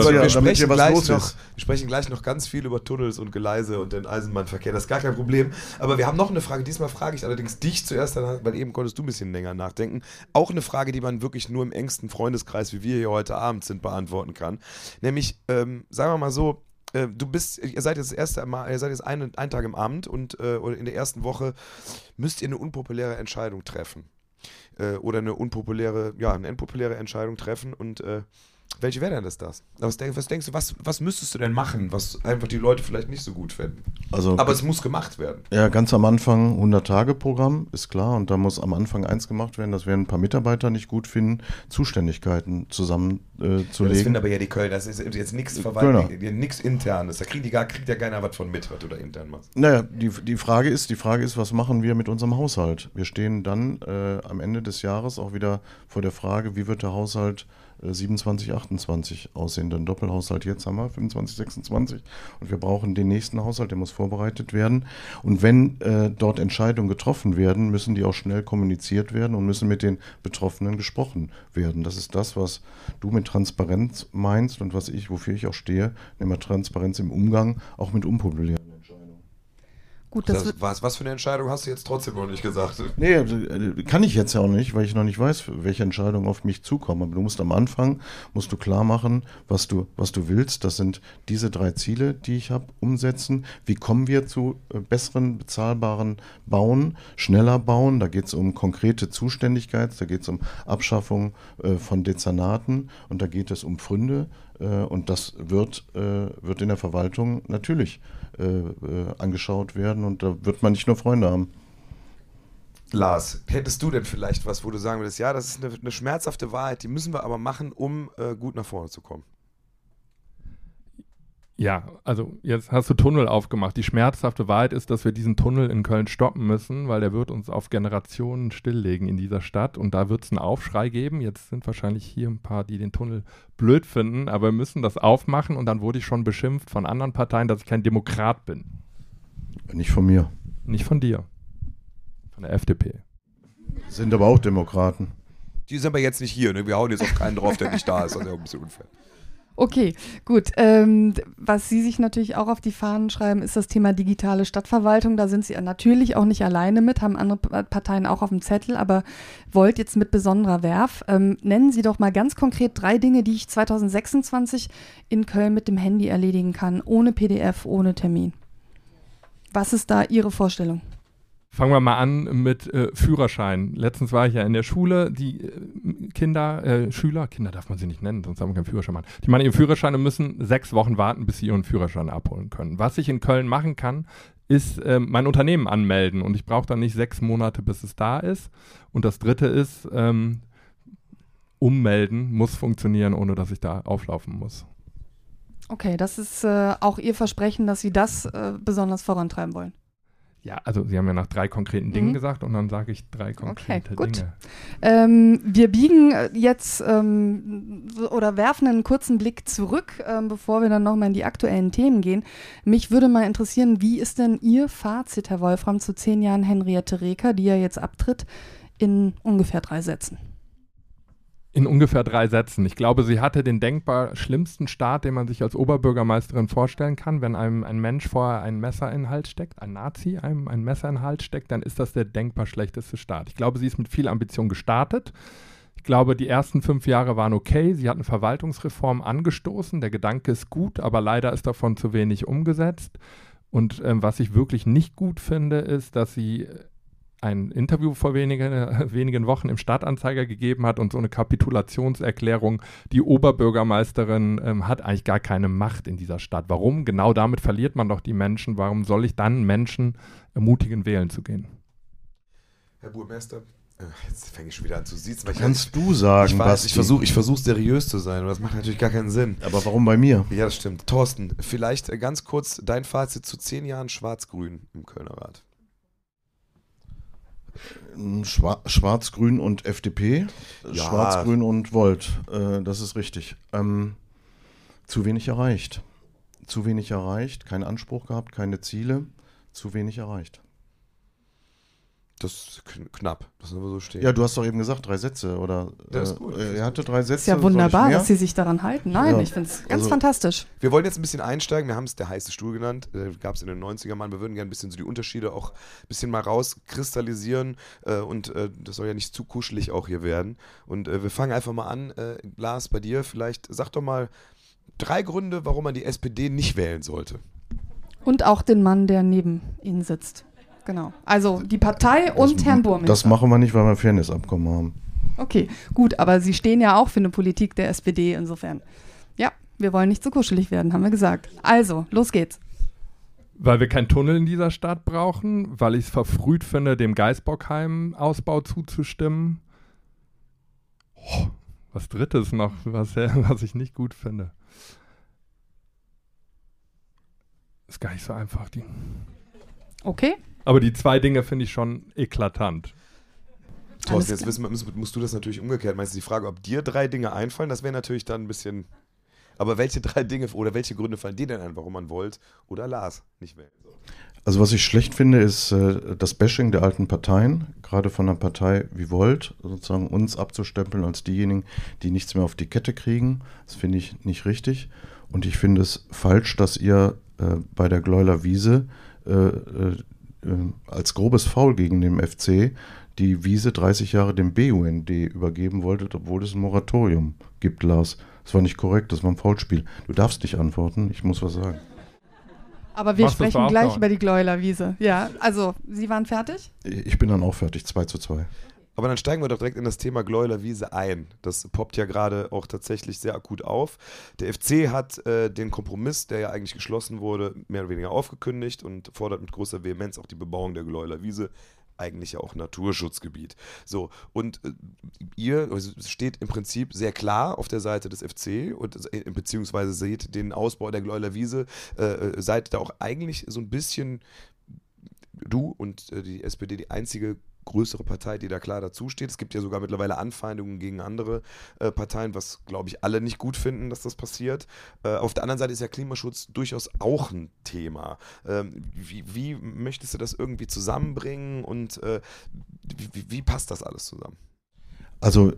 wir sprechen gleich noch ganz viel über Tunnels und Gleise und den Eisenbahnverkehr, das ist gar kein Problem. Aber wir haben noch eine Frage, diesmal frage ich allerdings dich zuerst, weil eben konntest du ein bisschen länger nachdenken. Auch eine Frage, die man wirklich nur im engsten Freundeskreis, wie wir hier heute Abend sind, beantworten kann. Nämlich, sagen wir mal so, ihr seid jetzt einen Tag im Amt und oder in der ersten Woche müsst ihr eine unpopuläre Entscheidung treffen. Oder eine unpopuläre Entscheidung treffen und welche wäre denn das? Was denkst du, was müsstest du denn machen, was einfach die Leute vielleicht nicht so gut finden? Aber es muss gemacht werden. Ja, ganz am Anfang 100-Tage-Programm, ist klar. Und da muss am Anfang eins gemacht werden, das werden ein paar Mitarbeiter nicht gut finden, Zuständigkeiten zusammenzulegen. Das finden aber ja die Kölner, das ist jetzt nichts Verwaltung, nichts Internes. Da kriegt ja keiner was von mit, was du da intern machst. Naja, die Frage ist, was machen wir mit unserem Haushalt? Wir stehen dann am Ende des Jahres auch wieder vor der Frage, wie wird der Haushalt 27, 28 aussehen. Den Doppelhaushalt jetzt haben wir, 25, 26. Und wir brauchen den nächsten Haushalt, der muss vorbereitet werden. Und wenn dort Entscheidungen getroffen werden, müssen die auch schnell kommuniziert werden und müssen mit den Betroffenen gesprochen werden. Das ist das, was du mit Transparenz meinst und wofür ich auch stehe, nämlich Transparenz im Umgang, auch mit unpopulären Entscheidungen. Gut, was für eine Entscheidung hast du jetzt trotzdem noch nicht gesagt? Nee, kann ich jetzt ja auch nicht, weil ich noch nicht weiß, welche Entscheidungen auf mich zukommen. Aber du musst am Anfang klar machen, was du willst. Das sind diese 3 Ziele, die ich habe, umsetzen. Wie kommen wir zu besseren, bezahlbaren Bauen, schneller bauen? Da geht es um konkrete Zuständigkeit, da geht es um Abschaffung von Dezernaten und da geht es um Pfründe. Und das wird in der Verwaltung natürlich angeschaut werden und da wird man nicht nur Freunde haben. Lars, hättest du denn vielleicht was, wo du sagen würdest, ja, das ist eine schmerzhafte Wahrheit, die müssen wir aber machen, um gut nach vorne zu kommen? Ja, also jetzt hast du Tunnel aufgemacht. Die schmerzhafte Wahrheit ist, dass wir diesen Tunnel in Köln stoppen müssen, weil der wird uns auf Generationen stilllegen in dieser Stadt und da wird es einen Aufschrei geben. Jetzt sind wahrscheinlich hier ein paar, die den Tunnel blöd finden, aber wir müssen das aufmachen und dann wurde ich schon beschimpft von anderen Parteien, dass ich kein Demokrat bin. Nicht von mir. Nicht von dir. Von der FDP. Sind aber auch Demokraten. Die sind aber jetzt nicht hier, ne? Wir hauen jetzt auf keinen drauf, der nicht da ist, also ein bisschen unfair. Okay, gut. Was Sie sich natürlich auch auf die Fahnen schreiben, ist das Thema digitale Stadtverwaltung. Da sind Sie natürlich auch nicht alleine mit, haben andere Parteien auch auf dem Zettel, aber wollt jetzt mit besonderer Werf. Nennen Sie doch mal ganz konkret 3 Dinge, die ich 2026 in Köln mit dem Handy erledigen kann, ohne PDF, ohne Termin. Was ist da Ihre Vorstellung? Fangen wir mal an mit Führerschein. Letztens war ich ja in der Schule, die Schüler darf man sie nicht nennen, sonst haben wir keinen Führerschein machen. Die machen ihren Führerschein und müssen 6 Wochen warten, bis sie ihren Führerschein abholen können. Was ich in Köln machen kann, ist mein Unternehmen anmelden und ich brauche dann nicht 6 Monate, bis es da ist. Und das Dritte ist, ummelden muss funktionieren, ohne dass ich da auflaufen muss. Okay, das ist auch Ihr Versprechen, dass Sie das besonders vorantreiben wollen. Ja, also Sie haben ja nach 3 konkreten Dingen gesagt und dann sage ich 3 konkrete Dinge. Wir biegen jetzt oder werfen einen kurzen Blick zurück, bevor wir dann nochmal in die aktuellen Themen gehen. Mich würde mal interessieren, wie ist denn Ihr Fazit, Herr Wolfram, zu 10 Jahren Henriette Reker, die ja jetzt abtritt, in ungefähr 3 Sätzen? In ungefähr 3 Sätzen. Ich glaube, sie hatte den denkbar schlimmsten Start, den man sich als Oberbürgermeisterin vorstellen kann. Wenn einem ein Mensch vorher ein Messer in den Hals steckt, ein Nazi einem ein Messer in den Hals steckt, dann ist das der denkbar schlechteste Start. Ich glaube, sie ist mit viel Ambition gestartet. Ich glaube, die ersten 5 Jahre waren okay. Sie hat eine Verwaltungsreform angestoßen. Der Gedanke ist gut, aber leider ist davon zu wenig umgesetzt. Und was ich wirklich nicht gut finde, ist, dass sie ein Interview vor wenigen Wochen im Stadtanzeiger gegeben hat und so eine Kapitulationserklärung. Die Oberbürgermeisterin hat eigentlich gar keine Macht in dieser Stadt. Warum? Genau damit verliert man doch die Menschen. Warum soll ich dann Menschen ermutigen, wählen zu gehen? Herr Burmeister, Jetzt fange ich schon wieder an zu siezen. Kannst du sagen, ich weiß, Basti? ich versuche seriös zu sein, aber das macht natürlich gar keinen Sinn. Aber warum bei mir? Ja, das stimmt. Thorsten, vielleicht ganz kurz dein Fazit zu 10 Jahren Schwarz-Grün im Kölner Rat. Schwarz-Grün und FDP, Ja. Schwarz-Grün und Volt, das ist richtig. Zu wenig erreicht. Zu wenig erreicht, keinen Anspruch gehabt, keine Ziele, zu wenig erreicht. Das ist knapp, das soll so stehen. Ja, du hast doch eben gesagt, 3 Sätze, oder? Das ist gut. Er hatte 3 Sätze. Ist ja soll ich wunderbar, mehr? dass sie sich daran halten. Nein, Ja, ich finde es ganz also- fantastisch. Wir wollen jetzt ein bisschen einsteigen, wir haben es der heiße Stuhl genannt, gab es in den 90er Jahren, wir würden gerne ein bisschen so die Unterschiede auch ein bisschen mal rauskristallisieren und das soll ja nicht zu kuschelig auch hier werden. Und wir fangen einfach mal an, Lars, bei dir vielleicht, sag doch mal 3 Gründe, warum man die SPD nicht wählen sollte. Und auch den Mann, der neben ihnen sitzt. Genau. Also die Partei und Herrn Burmeister. Das machen wir nicht, weil wir ein Fairness-Abkommen haben. Okay, gut, aber Sie stehen ja auch für eine Politik der SPD insofern. Ja, wir wollen nicht zu kuschelig werden, haben wir gesagt. Also, los geht's. Weil wir keinen Tunnel in dieser Stadt brauchen, weil ich es verfrüht finde, dem Geisbockheim-Ausbau zuzustimmen. Oh, was Drittes noch, was ich nicht gut finde. Ist gar nicht so einfach. Okay. Aber die 2 Dinge finde ich schon eklatant. Thorsten, Alles jetzt musst du das natürlich umgekehrt. Meinst du die Frage, ob dir 3 Dinge einfallen? Das wäre natürlich dann ein bisschen. Aber welche 3 Dinge oder welche Gründe fallen dir denn ein, warum man Volt oder Lars nicht wählen soll? Also was ich schlecht finde, ist das Bashing der alten Parteien, gerade von einer Partei wie Volt, sozusagen uns abzustempeln als diejenigen, die nichts mehr auf die Kette kriegen. Das finde ich nicht richtig. Und ich finde es falsch, dass ihr bei der Gleuler Wiese als grobes Foul gegen den FC die Wiese 30 Jahre dem BUND übergeben wolltet, obwohl es ein Moratorium gibt, Lars. Das war nicht korrekt, das war ein Foulspiel. Du darfst nicht antworten, ich muss was sagen. Aber wir Machst du es sprechen auch gleich noch? über die Gleuler Wiese. Ja, also Sie waren fertig? Ich bin dann auch fertig, 2:2. Aber dann steigen wir doch direkt in das Thema Gleuler Wiese ein. Das poppt ja gerade auch tatsächlich sehr akut auf. Der FC hat den Kompromiss, der ja eigentlich geschlossen wurde, mehr oder weniger aufgekündigt und fordert mit großer Vehemenz auch die Bebauung der Gleuler Wiese, eigentlich ja auch Naturschutzgebiet. So, und ihr steht im Prinzip sehr klar auf der Seite des FC und beziehungsweise seht den Ausbau der Gleuler Wiese, seid da auch eigentlich so ein bisschen, du und die SPD, die einzige größere Partei, die da klar dazu steht. Es gibt ja sogar mittlerweile Anfeindungen gegen andere Parteien, was, glaube ich, alle nicht gut finden, dass das passiert. Auf der anderen Seite ist ja Klimaschutz durchaus auch ein Thema. Wie möchtest du das irgendwie zusammenbringen und wie passt das alles zusammen? Also,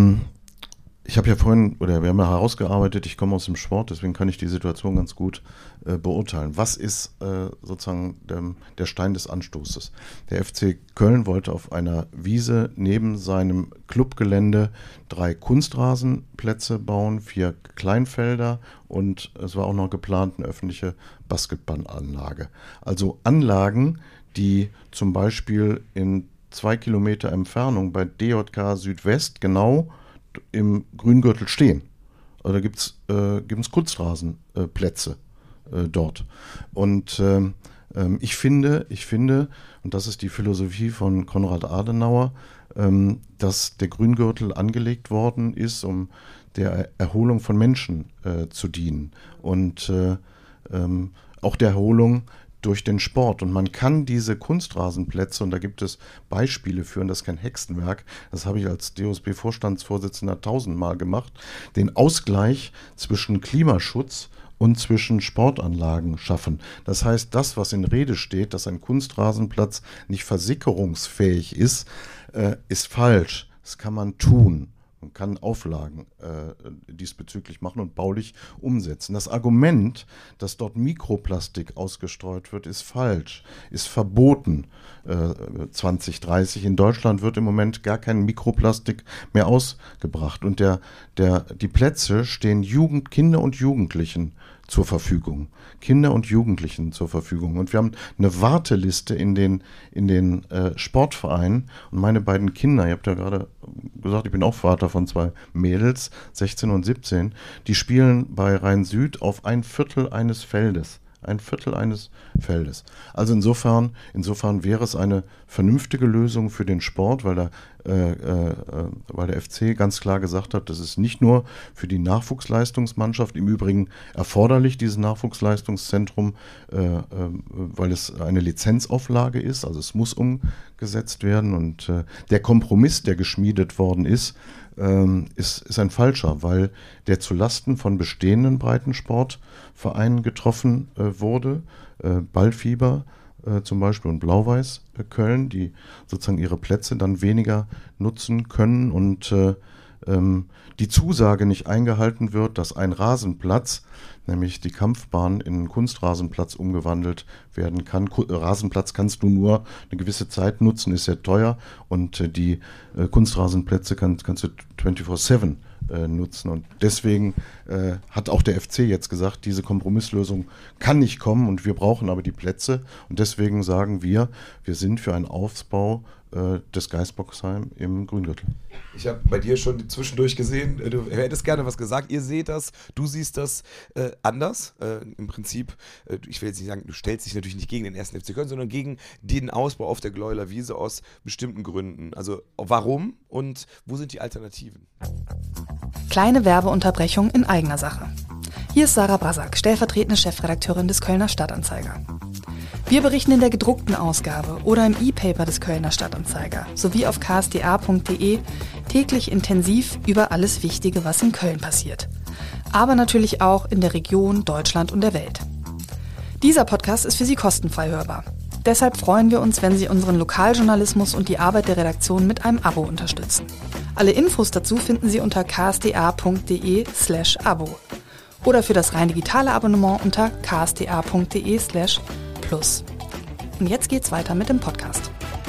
ich habe ja vorhin, oder wir haben ja herausgearbeitet, ich komme aus dem Sport, deswegen kann ich die Situation ganz gut beurteilen. Was ist sozusagen der Stein des Anstoßes? Der FC Köln wollte auf einer Wiese neben seinem Clubgelände 3 Kunstrasenplätze bauen, 4 Kleinfelder und es war auch noch geplant eine öffentliche Basketballanlage. Also Anlagen, die zum Beispiel in 2 Kilometer Entfernung bei DJK Südwest genau im Grüngürtel stehen. Also da gibt es Kunstrasenplätze dort. Und ich finde, und das ist die Philosophie von Konrad Adenauer, dass der Grüngürtel angelegt worden ist, um der Erholung von Menschen zu dienen und auch der Erholung durch den Sport. Und man kann diese Kunstrasenplätze, und da gibt es Beispiele für, und das ist kein Hexenwerk, das habe ich als DOSB-Vorstandsvorsitzender 1000-mal gemacht, den Ausgleich zwischen Klimaschutz und zwischen Sportanlagen schaffen. Das heißt, das, was in Rede steht, dass ein Kunstrasenplatz nicht versickerungsfähig ist, ist falsch. Das kann man tun. Man kann Auflagen diesbezüglich machen und baulich umsetzen. Das Argument, dass dort Mikroplastik ausgestreut wird, ist falsch, ist verboten 2030. In Deutschland wird im Moment gar kein Mikroplastik mehr ausgebracht. Und die Plätze stehen Kinder und Jugendlichen zur Verfügung. Kinder und Jugendlichen zur Verfügung. Und wir haben eine Warteliste in den Sportvereinen. Und meine beiden Kinder, ihr habt ja gerade gesagt, ich bin auch Vater von 2 Mädels, 16 und 17, die spielen bei Rhein-Süd auf 1/4 eines Feldes. 1/4 eines Feldes. Also insofern wäre es eine vernünftige Lösung für den Sport, weil der FC ganz klar gesagt hat, das ist nicht nur für die Nachwuchsleistungsmannschaft, im Übrigen erforderlich, dieses Nachwuchsleistungszentrum, weil es eine Lizenzauflage ist, also es muss umgesetzt werden und der Kompromiss, der geschmiedet worden ist ein falscher, weil der zulasten von bestehenden Breitensportvereinen getroffen wurde, Ballfieber zum Beispiel und Blau-Weiß Köln, die sozusagen ihre Plätze dann weniger nutzen können und die Zusage nicht eingehalten wird, dass ein Rasenplatz, nämlich die Kampfbahn, in einen Kunstrasenplatz umgewandelt werden kann. Rasenplatz kannst du nur eine gewisse Zeit nutzen, ist sehr teuer und die Kunstrasenplätze kannst du 24/7 nutzen und deswegen hat auch der FC jetzt gesagt, diese Kompromisslösung kann nicht kommen und wir brauchen aber die Plätze und deswegen sagen wir sind für einen Ausbau des Geisbockheim im Grüngürtel. Ich habe bei dir schon zwischendurch gesehen, du hättest gerne was gesagt, ihr seht das, du siehst das anders. Im Prinzip, ich will jetzt nicht sagen, du stellst dich natürlich nicht gegen den 1. FC Köln, sondern gegen den Ausbau auf der Gleuler Wiese aus bestimmten Gründen. Also warum und wo sind die Alternativen? Kleine Werbeunterbrechung in eigener Sache. Hier ist Sarah Brasak, stellvertretende Chefredakteurin des Kölner Stadtanzeiger. Wir berichten in der gedruckten Ausgabe oder im E-Paper des Kölner Stadtanzeiger sowie auf ksda.de täglich intensiv über alles Wichtige, was in Köln passiert. Aber natürlich auch in der Region, Deutschland und der Welt. Dieser Podcast ist für Sie kostenfrei hörbar. Deshalb freuen wir uns, wenn Sie unseren Lokaljournalismus und die Arbeit der Redaktion mit einem Abo unterstützen. Alle Infos dazu finden Sie unter ksda.de/Abo oder für das rein digitale Abonnement unter ksda.de/Plus. Und jetzt geht's weiter mit dem Podcast.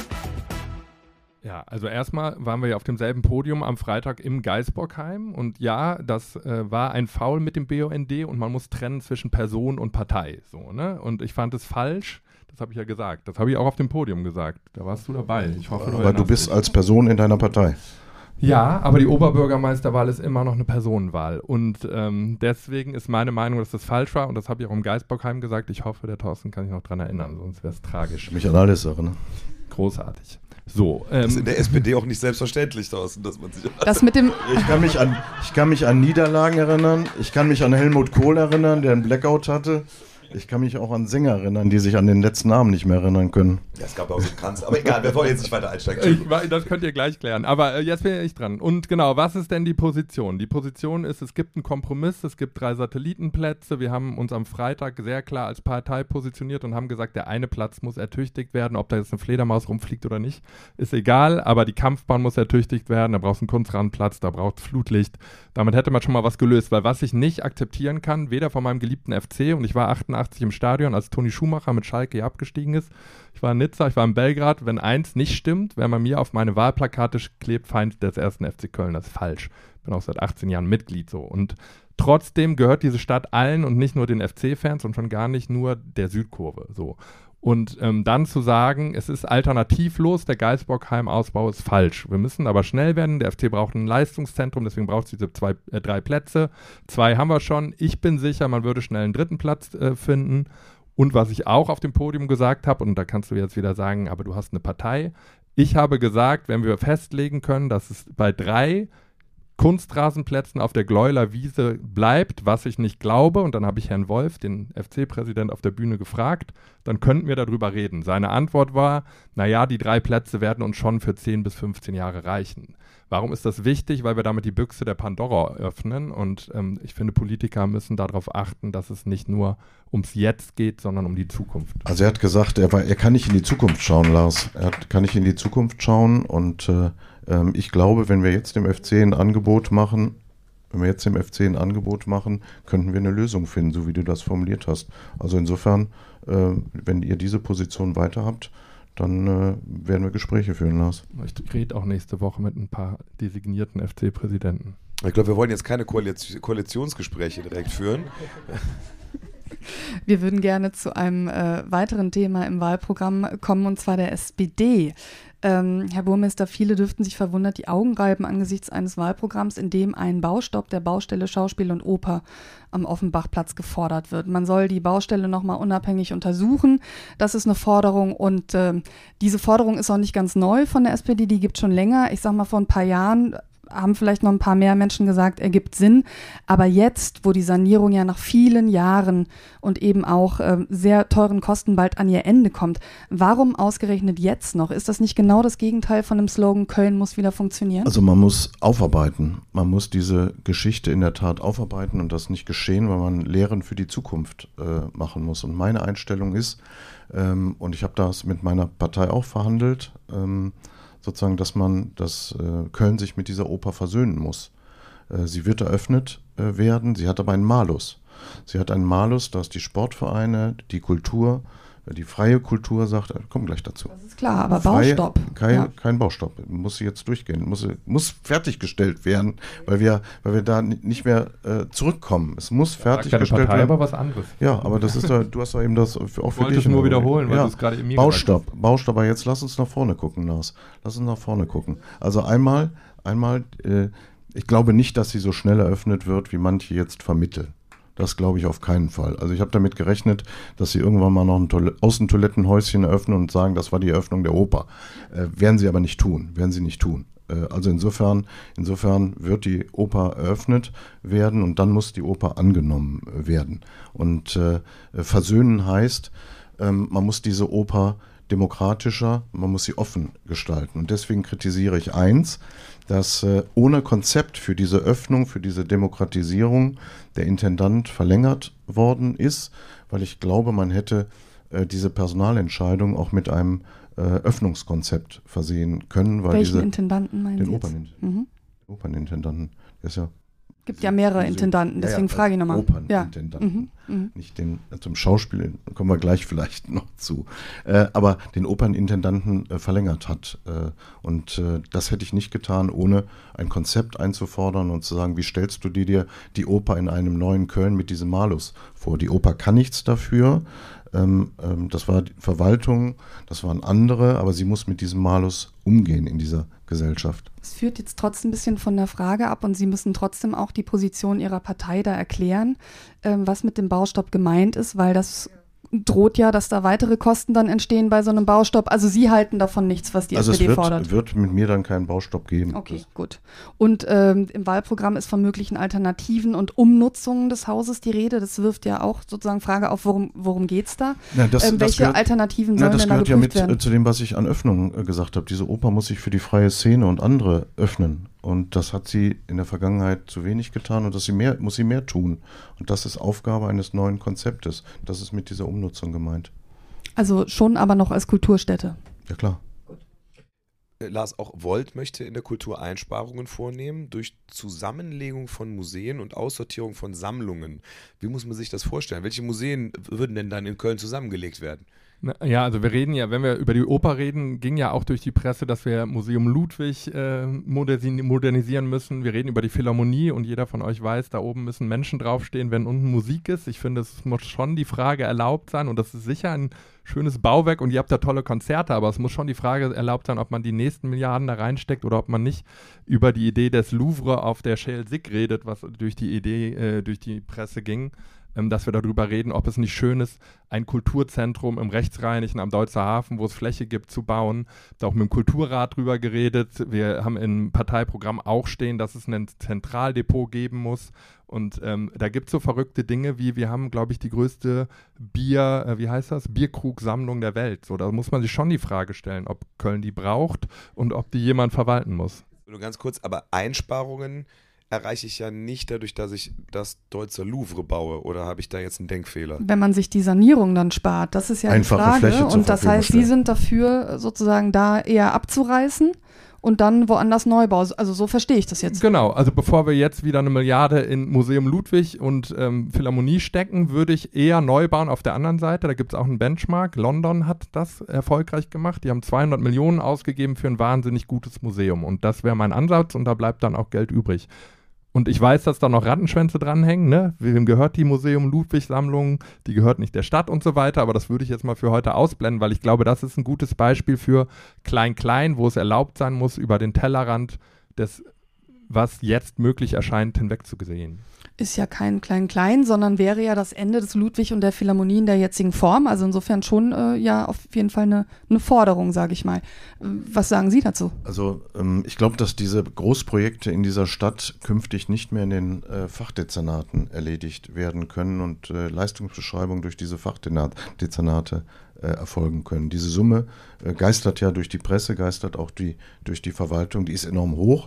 Ja, also erstmal waren wir ja auf demselben Podium am Freitag im Geisbockheim und ja, das war ein Foul mit dem BUND und man muss trennen zwischen Person und Partei. So, ne? Und ich fand es falsch, das habe ich ja gesagt, das habe ich auch auf dem Podium gesagt, da warst du dabei. Ich hoffe, aber du bist als Person in deiner Partei. Ja, aber die Oberbürgermeisterwahl ist immer noch eine Personenwahl und deswegen ist meine Meinung, dass das falsch war und das habe ich auch im Geisbockheim gesagt. Ich hoffe, der Thorsten kann sich noch dran erinnern, sonst wäre es tragisch. Mich an alles erinnern. Großartig. So, das ist in der SPD auch nicht selbstverständlich, Thorsten, dass man sich... Das mit dem Ich kann mich an Niederlagen erinnern, ich kann mich an Helmut Kohl erinnern, der einen Blackout hatte. Ich kann mich auch an Sänger erinnern, die sich an den letzten Namen nicht mehr erinnern können. Ja, es gab auch so einen Kranz, aber egal, wir wollen jetzt nicht weiter einsteigen. Das könnt ihr gleich klären, aber jetzt bin ich dran. Und genau, was ist denn die Position? Die Position ist, es gibt einen Kompromiss, es gibt 3 Satellitenplätze. Wir haben uns am Freitag sehr klar als Partei positioniert und haben gesagt, der eine Platz muss ertüchtigt werden, ob da jetzt eine Fledermaus rumfliegt oder nicht, ist egal, aber die Kampfbahn muss ertüchtigt werden, da braucht es einen Kunstrasenplatz, da braucht es Flutlicht. Damit hätte man schon mal was gelöst, weil was ich nicht akzeptieren kann, weder von meinem geliebten FC, und ich war 88 im Stadion, als Toni Schumacher mit Schalke hier abgestiegen ist. Ich war in Nizza, ich war in Belgrad. Wenn eins nicht stimmt, wenn man mir auf meine Wahlplakate klebt, Feind des 1. FC Köln, das ist falsch. Ich bin auch seit 18 Jahren Mitglied so. Und trotzdem gehört diese Stadt allen und nicht nur den FC-Fans und schon gar nicht nur der Südkurve. So. Und dann zu sagen, es ist alternativlos, der Geisbockheim-Ausbau ist falsch. Wir müssen aber schnell werden. Der FC braucht ein Leistungszentrum, deswegen braucht es diese 3 Plätze. 2 haben wir schon. Ich bin sicher, man würde schnell einen 3. Platz finden. Und was ich auch auf dem Podium gesagt habe, und da kannst du jetzt wieder sagen, aber du hast eine Partei. Ich habe gesagt, wenn wir festlegen können, dass es bei 3 Kunstrasenplätzen auf der Gleuler Wiese bleibt, was ich nicht glaube, und dann habe ich Herrn Wolf, den FC-Präsident, auf der Bühne gefragt, dann könnten wir darüber reden. Seine Antwort war, naja, die 3 Plätze werden uns schon für 10 bis 15 Jahre reichen. Warum ist das wichtig? Weil wir damit die Büchse der Pandora öffnen und ich finde, Politiker müssen darauf achten, dass es nicht nur ums Jetzt geht, sondern um die Zukunft. Also er hat gesagt, er kann nicht in die Zukunft schauen, Lars. Kann nicht in die Zukunft schauen und ich glaube, wenn wir jetzt dem FC ein Angebot machen, könnten wir eine Lösung finden, so wie du das formuliert hast. Also insofern, wenn ihr diese Position weiter habt, dann werden wir Gespräche führen, Lars. Ich rede auch nächste Woche mit ein paar designierten FC-Präsidenten. Ich glaube, wir wollen jetzt keine Koalitionsgespräche direkt führen. Wir würden gerne zu einem weiteren Thema im Wahlprogramm kommen, und zwar der SPD. Herr Burmeister, viele dürften sich verwundert die Augen reiben angesichts eines Wahlprogramms, in dem ein Baustopp der Baustelle Schauspiel und Oper am Offenbachplatz gefordert wird. Man soll die Baustelle nochmal unabhängig untersuchen. Das ist eine Forderung und diese Forderung ist auch nicht ganz neu von der SPD, die gibt es schon länger. Ich sag mal, vor ein paar Jahren haben vielleicht noch ein paar mehr Menschen gesagt, ergibt Sinn. Aber jetzt, wo die Sanierung ja nach vielen Jahren und eben auch sehr teuren Kosten bald an ihr Ende kommt, warum ausgerechnet jetzt noch? Ist das nicht genau das Gegenteil von dem Slogan, Köln muss wieder funktionieren? Also man muss aufarbeiten. Man muss diese Geschichte in der Tat aufarbeiten und das nicht geschehen, weil man Lehren für die Zukunft machen muss. Und meine Einstellung ist, und ich habe das mit meiner Partei auch verhandelt, sozusagen, dass Köln sich mit dieser Oper versöhnen muss. Sie wird eröffnet werden, sie hat aber einen Malus. Sie hat einen Malus, dass die Sportvereine, die Kultur, die freie Kultur sagt, kommen gleich dazu. Das ist klar, aber Baustopp. Kein Baustopp, muss jetzt durchgehen, muss fertiggestellt werden, weil wir da nicht mehr zurückkommen. Es muss fertiggestellt werden. Aber was anderes. Ja, aber das ist du hast doch eben das auch für dich. Ich wollte es nur wiederholen, weil du es gerade in mir Baustopp, aber jetzt lass uns nach vorne gucken, Lars. Lass uns nach vorne gucken. Also einmal, ich glaube nicht, dass sie so schnell eröffnet wird, wie manche jetzt vermitteln. Das glaube ich auf keinen Fall. Also ich habe damit gerechnet, dass sie irgendwann mal noch ein Außentoilettenhäuschen eröffnen und sagen, das war die Eröffnung der Oper. Werden sie aber nicht tun. Also insofern wird die Oper eröffnet werden und dann muss die Oper angenommen werden. Und versöhnen heißt, man muss diese Oper demokratischer, man muss sie offen gestalten. Und deswegen kritisiere ich eins, dass ohne Konzept für diese Öffnung, für diese Demokratisierung der Intendant verlängert worden ist, weil ich glaube, man hätte diese Personalentscheidung auch mit einem Öffnungskonzept versehen können. Weil Welchen Intendanten meinen Sie jetzt? Opernintendanten. Der ist ja gibt ja mehrere Intendanten, deswegen frage ich nochmal. Opernintendanten. Nicht zum Schauspiel, kommen wir gleich vielleicht noch zu. Aber den Opernintendanten verlängert hat. Und das hätte ich nicht getan, ohne ein Konzept einzufordern und zu sagen, wie stellst du dir die Oper in einem neuen Köln mit diesem Malus vor? Die Oper kann nichts dafür. Das war die Verwaltung, das waren andere, aber sie muss mit diesem Malus umgehen in dieser Gesellschaft. Es führt jetzt trotzdem ein bisschen von der Frage ab und Sie müssen trotzdem auch die Position Ihrer Partei da erklären, was mit dem Baustopp gemeint ist, weil das droht ja, dass da weitere Kosten dann entstehen bei so einem Baustopp. Also Sie halten davon nichts, was die SPD fordert. Es wird mit mir dann keinen Baustopp geben. Okay, gut. Und im Wahlprogramm ist von möglichen Alternativen und Umnutzungen des Hauses die Rede. Das wirft ja auch sozusagen Frage auf, worum geht es da? Welche Alternativen sollen denn da geprüft werden? Das gehört ja mit zu dem, was ich an Öffnung gesagt habe. Diese Oper muss sich für die freie Szene und andere öffnen. Und das hat sie in der Vergangenheit zu wenig getan und muss sie mehr tun. Und das ist Aufgabe eines neuen Konzeptes. Das ist mit dieser Umnutzung gemeint. Also schon aber noch als Kulturstätte. Ja, klar. Lars, auch Volt möchte in der Kultur Einsparungen vornehmen durch Zusammenlegung von Museen und Aussortierung von Sammlungen. Wie muss man sich das vorstellen? Welche Museen würden denn dann in Köln zusammengelegt werden? Ja, also wir reden ja, wenn wir über die Oper reden, ging ja auch durch die Presse, dass wir Museum Ludwig modernisieren müssen. Wir reden über die Philharmonie und jeder von euch weiß, da oben müssen Menschen draufstehen, wenn unten Musik ist. Ich finde, es muss schon die Frage erlaubt sein und das ist sicher ein schönes Bauwerk und ihr habt da tolle Konzerte, aber es muss schon die Frage erlaubt sein, ob man die nächsten Milliarden da reinsteckt oder ob man nicht über die Idee des Louvre auf der Schelsig redet, was durch die Presse ging. Dass wir darüber reden, ob es nicht schön ist, ein Kulturzentrum im Rechtsrheinischen am Deutzer Hafen, wo es Fläche gibt, zu bauen. Da auch mit dem Kulturrat drüber geredet. Wir haben im Parteiprogramm auch stehen, dass es ein Zentraldepot geben muss. Und da gibt es so verrückte Dinge wie, wir haben, glaube ich, die größte Bierkrugsammlung der Welt. So, da muss man sich schon die Frage stellen, ob Köln die braucht und ob die jemand verwalten muss. Nur ganz kurz, aber Einsparungen erreiche ich ja nicht dadurch, dass ich das Deutzer Louvre baue, oder habe ich da jetzt einen Denkfehler? Wenn man sich die Sanierung dann spart, das ist ja die Frage. Fläche und das heißt, Sie sind dafür, sozusagen da eher abzureißen und dann woanders neu bauen. Also so verstehe ich das jetzt. Genau, also bevor wir jetzt wieder 1 Milliarde in Museum Ludwig und Philharmonie stecken, würde ich eher neu bauen auf der anderen Seite. Da gibt es auch einen Benchmark. London hat das erfolgreich gemacht. Die haben 200 Millionen ausgegeben für ein wahnsinnig gutes Museum. Und das wäre mein Ansatz und da bleibt dann auch Geld übrig. Und ich weiß, dass da noch Rattenschwänze dranhängen, ne? Wem gehört die Museum-Ludwig-Sammlung? Die gehört nicht der Stadt und so weiter, aber das würde ich jetzt mal für heute ausblenden, weil ich glaube, das ist ein gutes Beispiel für Klein-Klein, wo es erlaubt sein muss, über den Tellerrand des, was jetzt möglich erscheint, hinwegzusehen. Ist ja kein Klein-Klein, sondern wäre ja das Ende des Ludwig und der Philharmonie in der jetzigen Form. Also insofern schon ja auf jeden Fall eine Forderung, sage ich mal. Was sagen Sie dazu? Also ich glaube, dass diese Großprojekte in dieser Stadt künftig nicht mehr in den Fachdezernaten erledigt werden können und Leistungsbeschreibungen durch diese Fachdezernate erfolgen können. Diese Summe geistert ja durch die Presse, geistert auch durch die Verwaltung, die ist enorm hoch.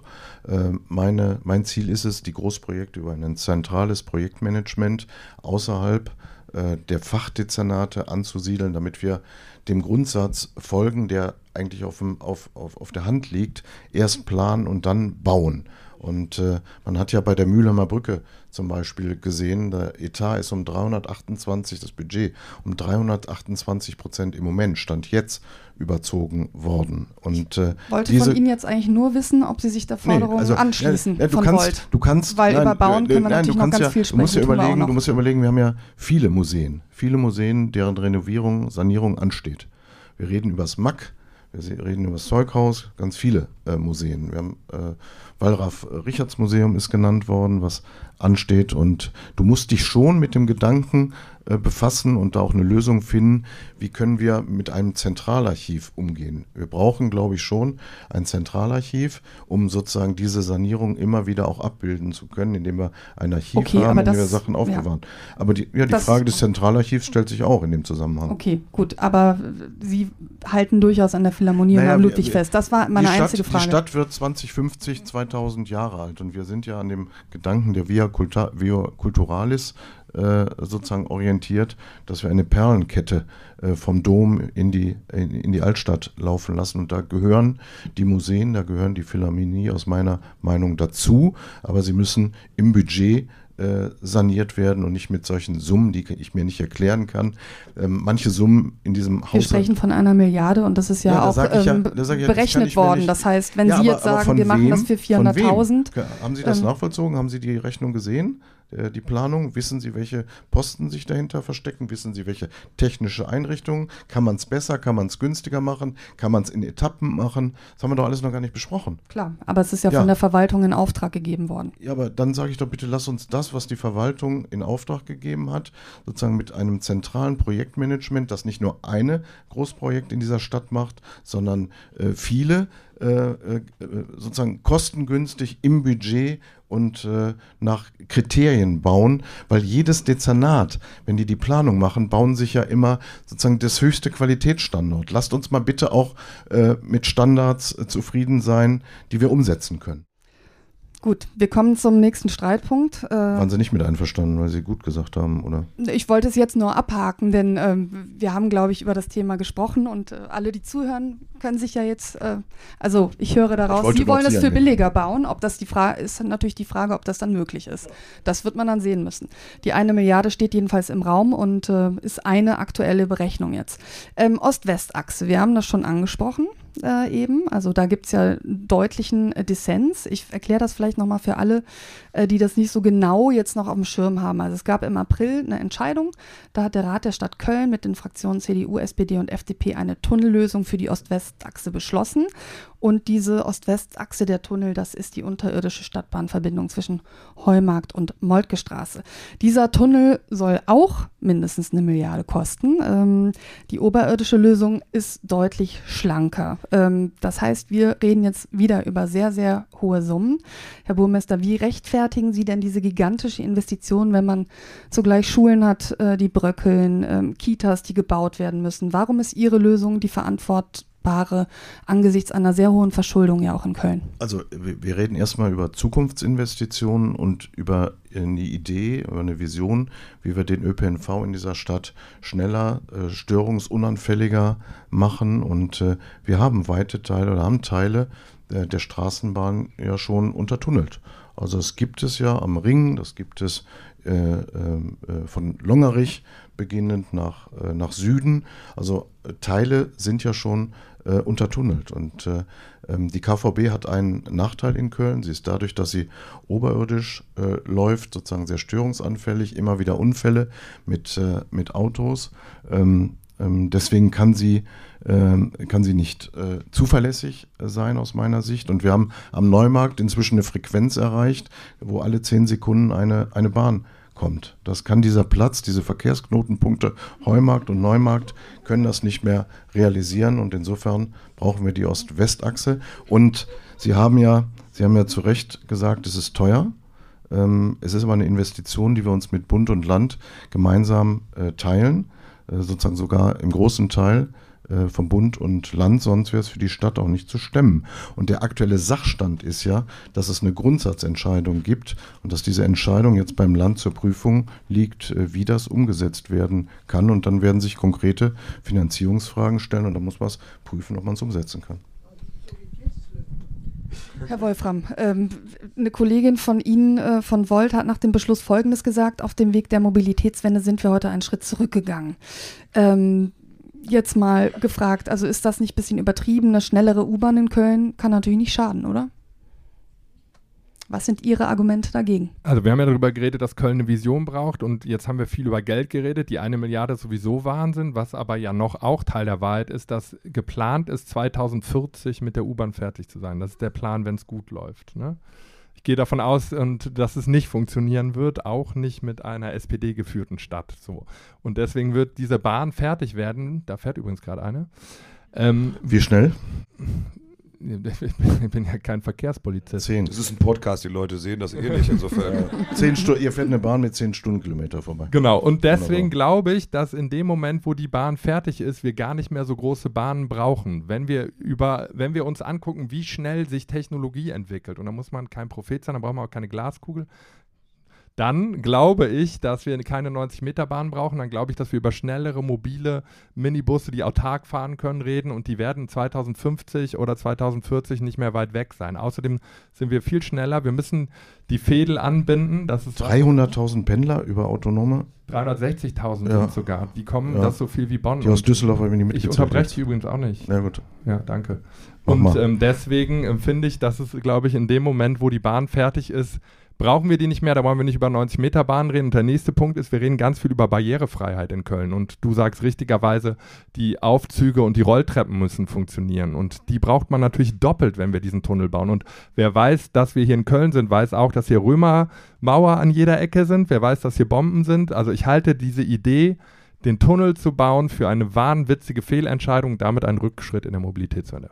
Mein Ziel ist es, die Großprojekte über ein zentrales Projektmanagement außerhalb der Fachdezernate anzusiedeln, damit wir dem Grundsatz folgen, der eigentlich auf der Hand liegt, erst planen und dann bauen. Und man hat ja bei der Mülheimer Brücke zum Beispiel gesehen, der Etat ist das Budget um 328% im Moment, Stand jetzt, überzogen worden. Und, ich wollte von Ihnen jetzt eigentlich nur wissen, ob Sie sich der Forderung anschließen von Volt. Du kannst, weil über Bauen können wir natürlich noch ganz viel sprechen. Du musst ja überlegen, wir haben ja viele Museen, deren Renovierung, Sanierung ansteht. Wir reden über das MAK, wir reden über das Zeughaus, ganz viele Museen. Wir haben Wallraf-Richarts-Museum ist genannt worden, was ansteht. Und du musst dich schon mit dem Gedanken befassen und da auch eine Lösung finden, wie können wir mit einem Zentralarchiv umgehen. Wir brauchen, glaube ich, schon ein Zentralarchiv, um sozusagen diese Sanierung immer wieder auch abbilden zu können, indem wir ein Archiv haben, in dem wir Sachen aufbewahren. Ja. Aber die Frage des Zentralarchivs stellt sich auch in dem Zusammenhang. Okay, gut, aber Sie halten durchaus an der Philharmonie und am Ludwig fest. Das war meine einzige Frage. Die Stadt wird 2050 2000 Jahre alt und wir sind ja an dem Gedanken der Via Culturalis sozusagen orientiert, dass wir eine Perlenkette vom Dom in die Altstadt laufen lassen. Und da gehören die Museen, da gehören die Philharmonie aus meiner Meinung dazu, aber sie müssen im Budget saniert werden und nicht mit solchen Summen, die ich mir nicht erklären kann. Manche Summen in diesem Haushalt... Wir sprechen von 1 Milliarde und das ist ja auch berechnet worden. Das heißt, wenn Sie jetzt sagen, wir machen das für 400.000... Haben Sie das nachvollzogen? Haben Sie die Rechnung gesehen? Die Planung, wissen Sie, welche Posten sich dahinter verstecken, wissen Sie, welche technische Einrichtungen, kann man es besser, kann man es günstiger machen, kann man es in Etappen machen, das haben wir doch alles noch gar nicht besprochen. Klar, aber es ist ja von der Verwaltung in Auftrag gegeben worden. Ja, aber dann sage ich doch bitte, lass uns das, was die Verwaltung in Auftrag gegeben hat, sozusagen mit einem zentralen Projektmanagement, das nicht nur eine Großprojekt in dieser Stadt macht, sondern viele, sozusagen kostengünstig im Budget und nach Kriterien bauen, weil jedes Dezernat, wenn die Planung machen, bauen sich ja immer sozusagen das höchste Qualitätsstandard. Lasst uns mal bitte auch mit Standards zufrieden sein, die wir umsetzen können. Gut, wir kommen zum nächsten Streitpunkt. Waren Sie nicht mit einverstanden, weil Sie gut gesagt haben, oder? Ich wollte es jetzt nur abhaken, denn wir haben, glaube ich, über das Thema gesprochen und alle, die zuhören, können sich ja jetzt, also ich höre daraus, Sie wollen es für billiger bauen. Ob das ist natürlich die Frage, ob das dann möglich ist. Das wird man dann sehen müssen. Die 1 Milliarde steht jedenfalls im Raum und ist eine aktuelle Berechnung jetzt. Ost-West-Achse, wir haben das schon angesprochen. Eben. Also da gibt es ja deutlichen Dissens. Ich erkläre das vielleicht nochmal für alle, die das nicht so genau jetzt noch auf dem Schirm haben. Also es gab im April eine Entscheidung, da hat der Rat der Stadt Köln mit den Fraktionen CDU, SPD und FDP eine Tunnellösung für die Ost-West-Achse beschlossen. Und diese Ost-West-Achse, der Tunnel, das ist die unterirdische Stadtbahnverbindung zwischen Heumarkt und Moltkestraße. Dieser Tunnel soll auch mindestens 1 Milliarde kosten. Die oberirdische Lösung ist deutlich schlanker. Das heißt, wir reden jetzt wieder über sehr, sehr hohe Summen. Herr Burmeister, wie rechtfertigen Sie denn diese gigantische Investition, wenn man zugleich Schulen hat, die bröckeln, Kitas, die gebaut werden müssen? Warum ist Ihre Lösung die verantwortbare angesichts einer sehr hohen Verschuldung ja auch in Köln? Also wir reden erstmal über Zukunftsinvestitionen und über eine Idee, über eine Vision, wie wir den ÖPNV in dieser Stadt schneller, störungsunanfälliger machen. Und wir haben weite Teile oder haben Teile der Straßenbahn ja schon untertunnelt. Also das gibt es ja am Ring, das gibt es von Longerich beginnend nach Süden. Also Teile sind ja schon untertunnelt. Und die KVB hat einen Nachteil in Köln. Sie ist dadurch, dass sie oberirdisch läuft, sozusagen sehr störungsanfällig, immer wieder Unfälle mit Autos. Deswegen kann sie nicht zuverlässig sein aus meiner Sicht. Und wir haben am Neumarkt inzwischen eine Frequenz erreicht, wo alle 10 Sekunden eine Bahn kommt. Das kann dieser Platz, diese Verkehrsknotenpunkte Heumarkt und Neumarkt können das nicht mehr realisieren und insofern brauchen wir die Ost-West-Achse. Und Sie haben ja zu Recht gesagt, es ist teuer. Es ist aber eine Investition, die wir uns mit Bund und Land gemeinsam teilen, sozusagen sogar im großen Teil vom Bund und Land, sonst wäre es für die Stadt auch nicht zu stemmen. Und der aktuelle Sachstand ist ja, dass es eine Grundsatzentscheidung gibt und dass diese Entscheidung jetzt beim Land zur Prüfung liegt, wie das umgesetzt werden kann. Und dann werden sich konkrete Finanzierungsfragen stellen und dann muss man es prüfen, ob man es umsetzen kann. Herr Wolfram, eine Kollegin von Ihnen, von Volt, hat nach dem Beschluss Folgendes gesagt: Auf dem Weg der Mobilitätswende sind wir heute einen Schritt zurückgegangen. Jetzt mal gefragt, also ist das nicht ein bisschen übertrieben? Eine schnellere U-Bahn in Köln kann natürlich nicht schaden, oder? Was sind Ihre Argumente dagegen? Also wir haben ja darüber geredet, dass Köln eine Vision braucht und jetzt haben wir viel über Geld geredet. Die 1 Milliarde ist sowieso Wahnsinn, was aber ja noch auch Teil der Wahrheit ist, dass geplant ist, 2040 mit der U-Bahn fertig zu sein. Das ist der Plan, wenn es gut läuft, ne? Ich gehe davon aus, dass es nicht funktionieren wird, auch nicht mit einer SPD-geführten Stadt. So. Und deswegen wird diese Bahn fertig werden. Da fährt übrigens gerade eine. Wie schnell? Ich bin ja kein Verkehrspolizist. 10. Das ist ein Podcast, die Leute sehen das nicht, insofern. 10 Stunden, ihr fährt eine Bahn mit 10 Stundenkilometer vorbei. Genau, und deswegen glaube ich, dass in dem Moment, wo die Bahn fertig ist, wir gar nicht mehr so große Bahnen brauchen. Wenn wir uns angucken, wie schnell sich Technologie entwickelt, und da muss man kein Prophet sein, da braucht man auch keine Glaskugel, dann glaube ich, dass wir keine 90-Meter-Bahn brauchen. Dann glaube ich, dass wir über schnellere, mobile Minibusse, die autark fahren können, reden. Und die werden 2050 oder 2040 nicht mehr weit weg sein. Außerdem sind wir viel schneller. Wir müssen die Fädel anbinden. Das ist 300.000 Pendler über autonome? 360.000 sind sogar. Die kommen, das ist so viel wie Bonn. Die aus Düsseldorf habe ich nicht mitgezählt. Ich unterbreche dich übrigens auch nicht. Ja, gut. Ja, danke. Und deswegen finde ich, dass es, glaube ich, in dem Moment, wo die Bahn fertig ist, brauchen wir die nicht mehr, da wollen wir nicht über 90-Meter-Bahnen reden. Und der nächste Punkt ist, wir reden ganz viel über Barrierefreiheit in Köln. Und du sagst richtigerweise, die Aufzüge und die Rolltreppen müssen funktionieren. Und die braucht man natürlich doppelt, wenn wir diesen Tunnel bauen. Und wer weiß, dass wir hier in Köln sind, weiß auch, dass hier Römermauer an jeder Ecke sind. Wer weiß, dass hier Bomben sind. Also ich halte diese Idee, den Tunnel zu bauen, für eine wahnwitzige Fehlentscheidung, damit einen Rückschritt in der Mobilitätswende.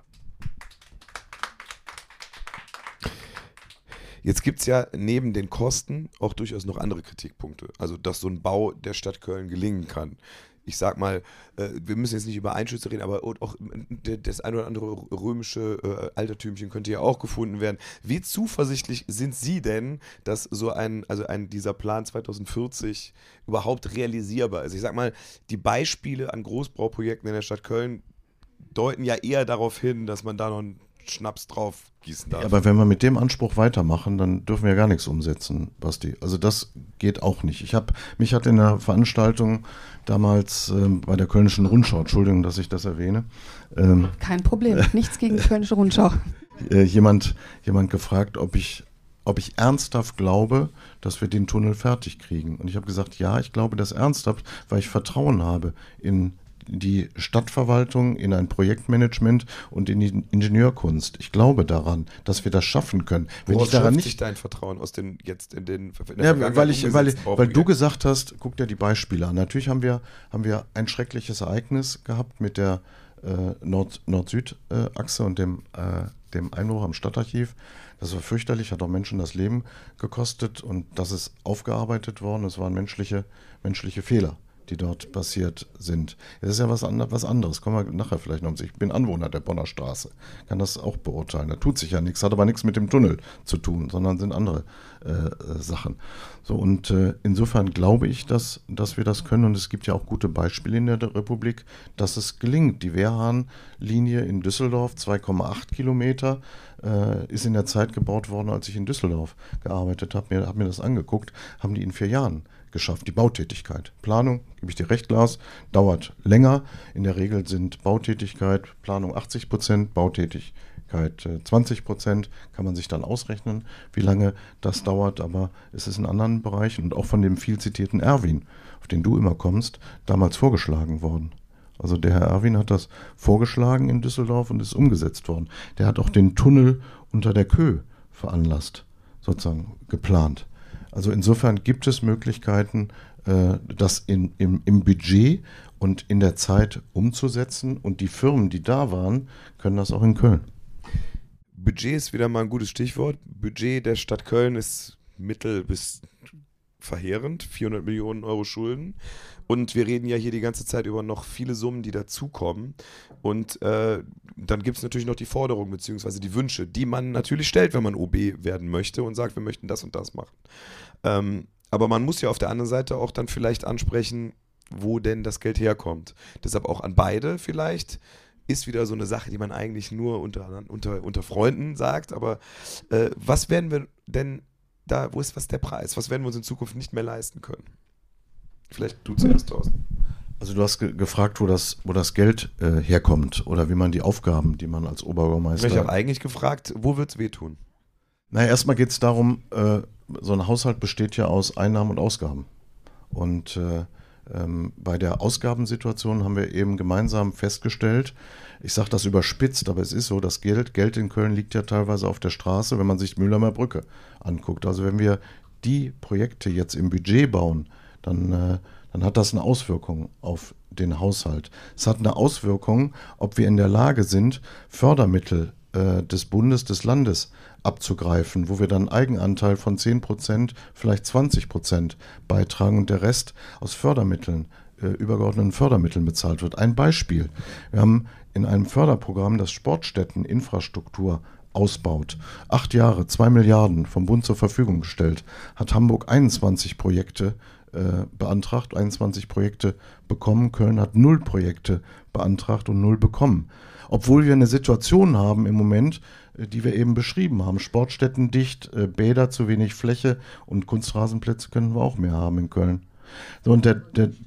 Jetzt gibt es ja neben den Kosten auch durchaus noch andere Kritikpunkte. Also, dass so ein Bau der Stadt Köln gelingen kann. Ich sag mal, wir müssen jetzt nicht über Einschüsse reden, aber auch das ein oder andere römische Altertümchen könnte ja auch gefunden werden. Wie zuversichtlich sind Sie denn, dass dieser Plan 2040 überhaupt realisierbar ist? Ich sag mal, die Beispiele an Großbauprojekten in der Stadt Köln deuten ja eher darauf hin, dass man da noch einen Schnaps drauf gießen darf. Ja, aber wenn wir mit dem Anspruch weitermachen, dann dürfen wir ja gar nichts umsetzen, Basti. Also das geht auch nicht. Mich hat in der Veranstaltung damals bei der Kölnischen Rundschau, Entschuldigung, dass ich das erwähne. Kein Problem, nichts gegen die Kölnische Rundschau. Jemand gefragt, ob ich ernsthaft glaube, dass wir den Tunnel fertig kriegen. Und ich habe gesagt, ja, ich glaube das ernsthaft, weil ich Vertrauen habe in die Stadtverwaltung, in ein Projektmanagement und in die Ingenieurkunst. Ich glaube daran, dass wir das schaffen können. Woraus schöpft sich dein Vertrauen aus weil du gesagt hast, guck dir die Beispiele an. Natürlich haben wir ein schreckliches Ereignis gehabt mit der Nord-Süd-Achse und dem Einbruch am Stadtarchiv. Das war fürchterlich, hat auch Menschen das Leben gekostet und das ist aufgearbeitet worden. Es waren menschliche Fehler die dort passiert sind. Das ist ja was anderes. Kommen wir nachher vielleicht noch. Ich bin Anwohner der Bonner Straße, kann das auch beurteilen. Da tut sich ja nichts, hat aber nichts mit dem Tunnel zu tun, sondern sind andere Sachen. So, und insofern glaube ich, dass wir das können. Und es gibt ja auch gute Beispiele in der Republik, dass es gelingt. Die Wehrhahn-Linie in Düsseldorf, 2,8 Kilometer, ist in der Zeit gebaut worden, als ich in Düsseldorf gearbeitet habe. Hab mir das angeguckt, haben die in 4 Jahren geschafft, die Bautätigkeit. Planung, gebe ich dir recht, Lars, dauert länger. In der Regel sind Bautätigkeit, Planung 80%, Bautätigkeit 20%, kann man sich dann ausrechnen, wie lange das dauert, aber es ist in anderen Bereichen und auch von dem viel zitierten Erwin, auf den du immer kommst, damals vorgeschlagen worden. Also der Herr Erwin hat das vorgeschlagen in Düsseldorf und ist umgesetzt worden. Der hat auch den Tunnel unter der Köh veranlasst, sozusagen geplant. Also insofern gibt es Möglichkeiten, das im Budget und in der Zeit umzusetzen. Und die Firmen, die da waren, können das auch in Köln. Budget ist wieder mal ein gutes Stichwort. Budget der Stadt Köln ist mittel bis verheerend. 400 Millionen Euro Schulden. Und wir reden ja hier die ganze Zeit über noch viele Summen, die dazukommen. Und dann gibt es natürlich noch die Forderungen bzw. die Wünsche, die man natürlich stellt, wenn man OB werden möchte und sagt, wir möchten das und das machen. Aber man muss ja auf der anderen Seite auch dann vielleicht ansprechen, wo denn das Geld herkommt. Deshalb auch an beide vielleicht. Ist wieder so eine Sache, die man eigentlich nur unter Freunden sagt. Aber was werden wir denn da, was der Preis? Was werden wir uns in Zukunft nicht mehr leisten können? Vielleicht du zuerst, Thorsten. Also du hast gefragt, wo das Geld herkommt oder wie man die Aufgaben, die man als Oberbürgermeister... Ich habe eigentlich gefragt, wo wird es wehtun? Naja, erstmal geht es darum, so ein Haushalt besteht ja aus Einnahmen und Ausgaben. Und bei der Ausgabensituation haben wir eben gemeinsam festgestellt, ich sage das überspitzt, aber es ist so, das Geld in Köln liegt ja teilweise auf der Straße, wenn man sich Mülheimer Brücke anguckt. Also wenn wir die Projekte jetzt im Budget bauen, dann hat das eine Auswirkung auf den Haushalt. Es hat eine Auswirkung, ob wir in der Lage sind, Fördermittel des Bundes, des Landes abzugreifen, wo wir dann einen Eigenanteil von 10%, vielleicht 20% beitragen und der Rest aus Fördermitteln, übergeordneten Fördermitteln bezahlt wird. Ein Beispiel. Wir haben in einem Förderprogramm, das Sportstätteninfrastruktur ausbaut, 8 Jahre, 2 Milliarden vom Bund zur Verfügung gestellt, hat Hamburg 21 Projekte beantragt, 21 Projekte bekommen. Köln hat 0 Projekte beantragt und 0 bekommen. Obwohl wir eine Situation haben im Moment, die wir eben beschrieben haben. Sportstätten dicht, Bäder zu wenig Fläche und Kunstrasenplätze können wir auch mehr haben in Köln. So, und der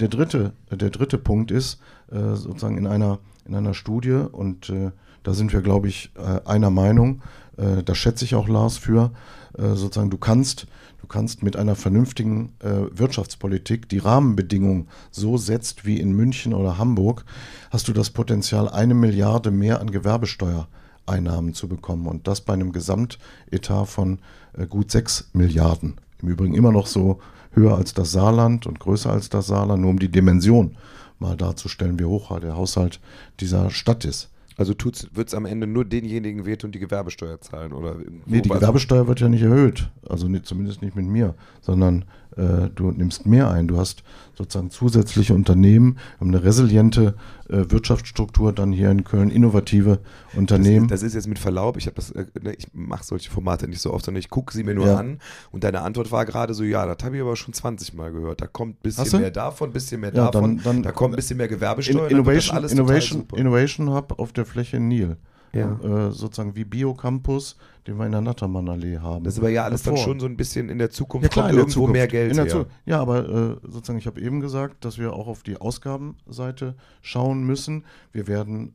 dritte Punkt ist sozusagen in einer Studie, und da sind wir, glaube ich, einer Meinung, da schätze ich auch Lars für, sozusagen du kannst mit einer vernünftigen Wirtschaftspolitik die Rahmenbedingungen so setzt wie in München oder Hamburg, hast du das Potenzial, 1 Milliarde mehr an Gewerbesteuereinnahmen zu bekommen. Und das bei einem Gesamtetat von gut 6 Milliarden. Im Übrigen immer noch so höher als das Saarland und größer als das Saarland, nur um die Dimension mal darzustellen, wie hoch der Haushalt dieser Stadt ist. Also wird es am Ende nur denjenigen wehtun, die Gewerbesteuer zahlen? Oder nee, die Gewerbesteuer wird ja nicht erhöht. Also zumindest nicht mit mir, sondern du nimmst mehr ein. Du hast sozusagen zusätzliche Unternehmen, eine resiliente Wirtschaftsstruktur dann hier in Köln, innovative Unternehmen. Das ist jetzt mit Verlaub, ich mache solche Formate nicht so oft, sondern ich gucke sie mir nur an und deine Antwort war gerade so, ja, das habe ich aber schon 20 Mal gehört. Da kommt ein bisschen mehr davon, ein bisschen mehr davon, da kommt ein bisschen mehr Gewerbesteuer. Innovation Hub auf der Fläche Nil. Ja. Sozusagen wie Biocampus, den wir in der Nattermann-Allee haben. Das ist aber ja alles dann schon so ein bisschen in der Zukunft, kommt irgendwo mehr Geld her. Ja, aber sozusagen, ich habe eben gesagt, dass wir auch auf die Ausgabenseite schauen müssen. Wir werden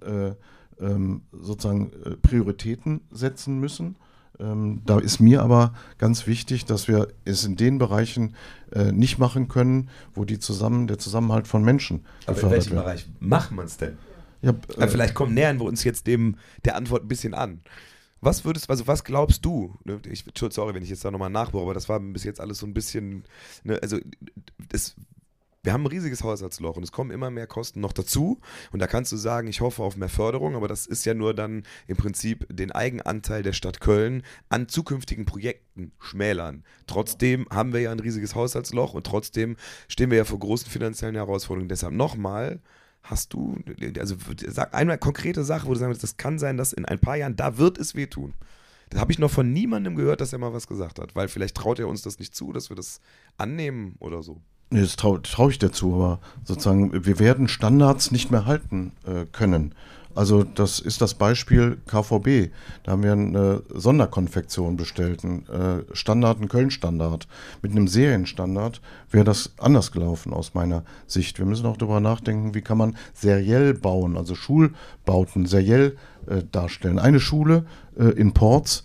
sozusagen Prioritäten setzen müssen. Da ist mir aber ganz wichtig, dass wir es in den Bereichen nicht machen können, wo der Zusammenhalt von Menschen gefördert wird. Aber in welchem Bereich macht man es denn? Ja, vielleicht nähern wir uns jetzt der Antwort ein bisschen an. Was glaubst du? Sorry, wenn ich jetzt da nochmal nachbohre, aber das war bis jetzt alles so ein bisschen, also Wir haben ein riesiges Haushaltsloch und es kommen immer mehr Kosten noch dazu. Und da kannst du sagen, ich hoffe auf mehr Förderung, aber das ist ja nur dann im Prinzip den Eigenanteil der Stadt Köln an zukünftigen Projekten schmälern. Trotzdem haben wir ja ein riesiges Haushaltsloch und trotzdem stehen wir ja vor großen finanziellen Herausforderungen. Deshalb nochmal, hast du, also sag einmal konkrete Sache, wo du sagen würdest, das kann sein, dass in ein paar Jahren, da wird es wehtun. Das habe ich noch von niemandem gehört, dass er mal was gesagt hat, weil vielleicht traut er uns das nicht zu, dass wir das annehmen oder so. Nee, das trau ich dir zu, aber sozusagen, wir werden Standards nicht mehr halten können. Also das ist das Beispiel KVB. Da haben wir eine Sonderkonfektion bestellt, einen Köln-Standard. Mit einem Serienstandard wäre das anders gelaufen aus meiner Sicht. Wir müssen auch darüber nachdenken, wie kann man seriell bauen, also Schulbauten seriell darstellen. Eine Schule in Porz,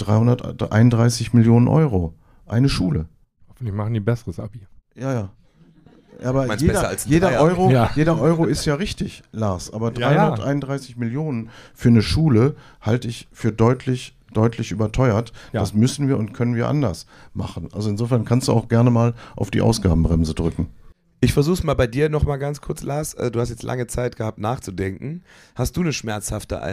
331 Millionen Euro. Eine Schule. Hoffentlich machen die besseres Abi. Ja. Aber jeder Euro ist ja richtig, Lars. Aber 331 Millionen für eine Schule halte ich für deutlich überteuert. Ja. Das müssen wir und können wir anders machen. Also insofern kannst du auch gerne mal auf die Ausgabenbremse drücken. Ich versuche es mal bei dir noch mal ganz kurz, Lars. Du hast jetzt lange Zeit gehabt, nachzudenken. Hast du eine schmerzhafte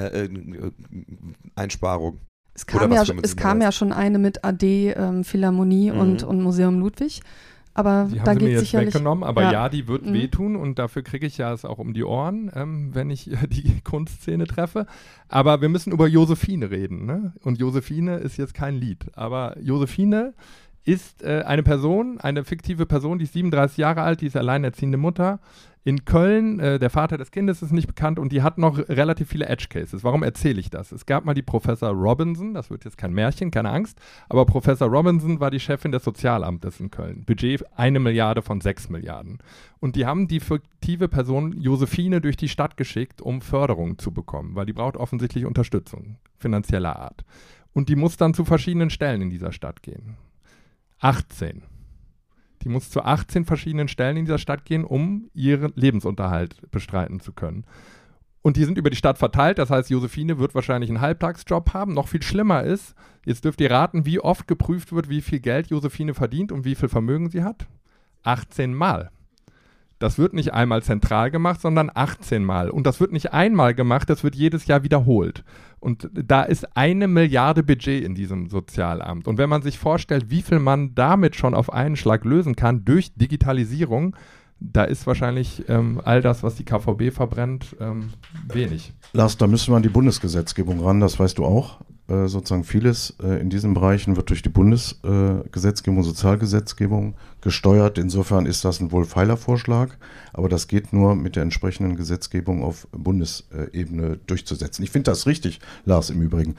Einsparung? Es kam ja schon eine mit AD, Philharmonie und Museum Ludwig. Aber die da haben sie geht mir jetzt sicherlich weggenommen, aber die wird wehtun und dafür kriege ich ja es auch um die Ohren, wenn ich die Kunstszene treffe. Aber wir müssen über Josephine reden, ne? Und Josephine ist jetzt kein Lied, aber Josephine ist eine fiktive Person, die ist 37 Jahre alt, die ist alleinerziehende Mutter. In Köln, der Vater des Kindes ist nicht bekannt und die hat noch relativ viele Edge-Cases. Warum erzähle ich das? Es gab mal die Professor Robinson, das wird jetzt kein Märchen, keine Angst, aber Professor Robinson war die Chefin des Sozialamtes in Köln. Budget 1 Milliarde von 6 Milliarden. Und die haben die fiktive Person Josephine durch die Stadt geschickt, um Förderung zu bekommen, weil die braucht offensichtlich Unterstützung finanzieller Art. Und die muss dann zu verschiedenen Stellen in dieser Stadt gehen. 18. Die muss zu 18 verschiedenen Stellen in dieser Stadt gehen, um ihren Lebensunterhalt bestreiten zu können. Und die sind über die Stadt verteilt, das heißt, Josephine wird wahrscheinlich einen Halbtagsjob haben. Noch viel schlimmer ist, jetzt dürft ihr raten, wie oft geprüft wird, wie viel Geld Josephine verdient und wie viel Vermögen sie hat. 18 Mal. Das wird nicht einmal zentral gemacht, sondern 18 Mal. Und das wird nicht einmal gemacht, das wird jedes Jahr wiederholt. Und da ist 1 Milliarde Budget in diesem Sozialamt. Und wenn man sich vorstellt, wie viel man damit schon auf einen Schlag lösen kann durch Digitalisierung, da ist wahrscheinlich all das, was die KVB verbrennt, wenig. Lars, da müssen wir an die Bundesgesetzgebung ran, das weißt du auch. Sozusagen vieles in diesen Bereichen wird durch die Bundesgesetzgebung, Sozialgesetzgebung gesteuert. Insofern ist das ein Wohlfeiler-Vorschlag, aber das geht nur mit der entsprechenden Gesetzgebung auf Bundesebene durchzusetzen. Ich finde das richtig, Lars, im Übrigen.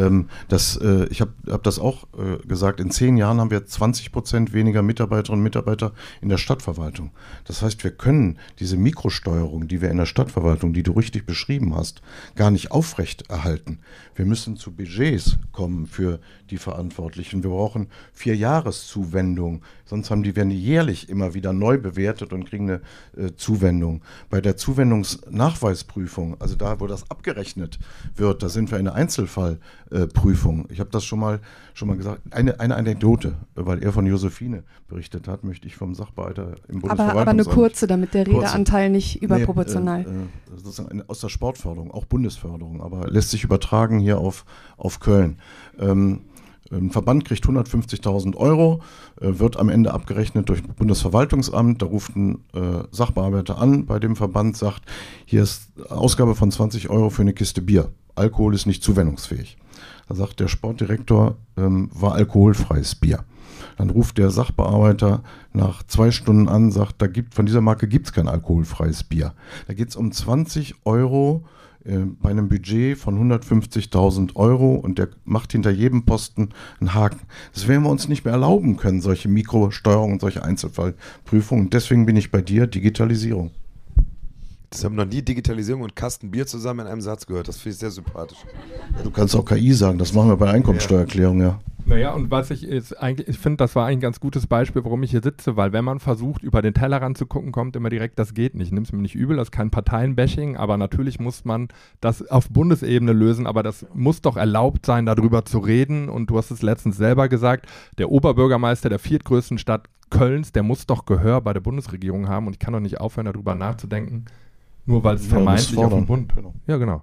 Ich hab das auch gesagt, in 10 Jahren haben wir 20% weniger Mitarbeiterinnen und Mitarbeiter in der Stadtverwaltung. Das heißt, wir können diese Mikrosteuerung, die wir in der Stadtverwaltung, die du richtig beschrieben hast, gar nicht aufrechterhalten. Wir müssen zu Budgets kommen für die Verantwortlichen. Wir brauchen 4 Jahreszuwendungen, sonst werden die jährlich immer wieder neu bewertet und kriegen eine Zuwendung. Bei der Zuwendungsnachweisprüfung, also da, wo das abgerechnet wird, da sind wir in der Einzelfallprüfung. Ich habe das schon mal gesagt. Eine Anekdote, weil er von Josephine berichtet hat, möchte ich vom Sachbearbeiter im Bundesverwaltungsamt. Aber eine kurze, damit der Redeanteil nicht überproportional. Sozusagen aus der Sportförderung, auch Bundesförderung, aber lässt sich übertragen hier auf Köln. Ein Verband kriegt 150.000 Euro, wird am Ende abgerechnet durch das Bundesverwaltungsamt. Da ruft ein Sachbearbeiter an bei dem Verband, sagt, hier ist Ausgabe von 20 Euro für eine Kiste Bier. Alkohol ist nicht zuwendungsfähig. Da sagt der Sportdirektor, war alkoholfreies Bier. Dann ruft der Sachbearbeiter nach 2 Stunden an, sagt, von dieser Marke gibt es kein alkoholfreies Bier. Da geht es um 20 Euro bei einem Budget von 150.000 Euro und der macht hinter jedem Posten einen Haken. Das werden wir uns nicht mehr erlauben können, solche Mikrosteuerungen und solche Einzelfallprüfungen. Deswegen bin ich bei dir, Digitalisierung. Das haben noch nie Digitalisierung und Kasten Bier zusammen in einem Satz gehört. Das finde ich sehr sympathisch. Ja, du kannst auch KI sagen, das machen wir bei der Einkommensteuererklärung, ja. Naja, und was ich finde, das war ein ganz gutes Beispiel, warum ich hier sitze, weil wenn man versucht, über den Tellerrand zu gucken, kommt immer direkt, das geht nicht. Nimm es mir nicht übel, das ist kein Parteienbashing, aber natürlich muss man das auf Bundesebene lösen, aber das muss doch erlaubt sein, darüber zu reden und du hast es letztens selber gesagt, der Oberbürgermeister der 4. größten Stadt Kölns, der muss doch Gehör bei der Bundesregierung haben und ich kann doch nicht aufhören, darüber nachzudenken, nur weil es vermeintlich auf dem Bund. Genau. Ja, genau.